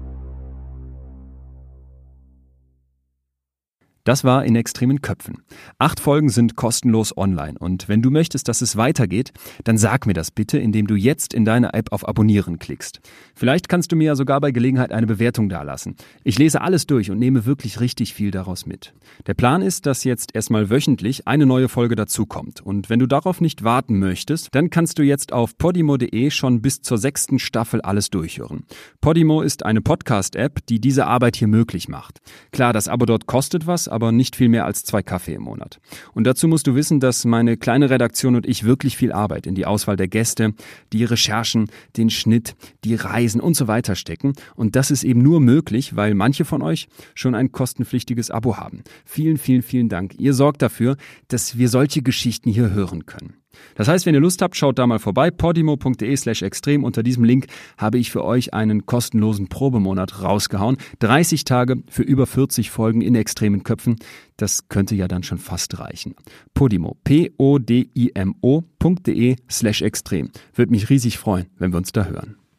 Das war In extremen Köpfen. Acht Folgen sind kostenlos online und wenn du möchtest, dass es weitergeht, dann sag mir das bitte, indem du jetzt in deiner App auf Abonnieren klickst. Vielleicht kannst du mir ja sogar bei Gelegenheit eine Bewertung dalassen. Ich lese alles durch und nehme wirklich richtig viel daraus mit. Der Plan ist, dass jetzt erstmal wöchentlich eine neue Folge dazukommt und wenn du darauf nicht warten möchtest, dann kannst du jetzt auf podimo punkt de schon bis zur sechsten Staffel alles durchhören. Podimo ist eine Podcast-App, die diese Arbeit hier möglich macht. Klar, das Abo dort kostet was, aber nicht viel mehr als zwei Kaffee im Monat. Und dazu musst du wissen, dass meine kleine Redaktion und ich wirklich viel Arbeit in die Auswahl der Gäste, die Recherchen, den Schnitt, die Reisen und so weiter stecken. Und das ist eben nur möglich, weil manche von euch schon ein kostenpflichtiges Abo haben. Vielen, vielen, vielen Dank. Ihr sorgt dafür, dass wir solche Geschichten hier hören können. Das heißt, wenn ihr Lust habt, schaut da mal vorbei, podimo punkt de slash extrem. Unter diesem Link habe ich für euch einen kostenlosen Probemonat rausgehauen. dreißig Tage für über vierzig Folgen in extremen Köpfen. Das könnte ja dann schon fast reichen. Podimo, P O D I M O punkt de slash extrem. Würde mich riesig freuen, wenn wir uns da hören.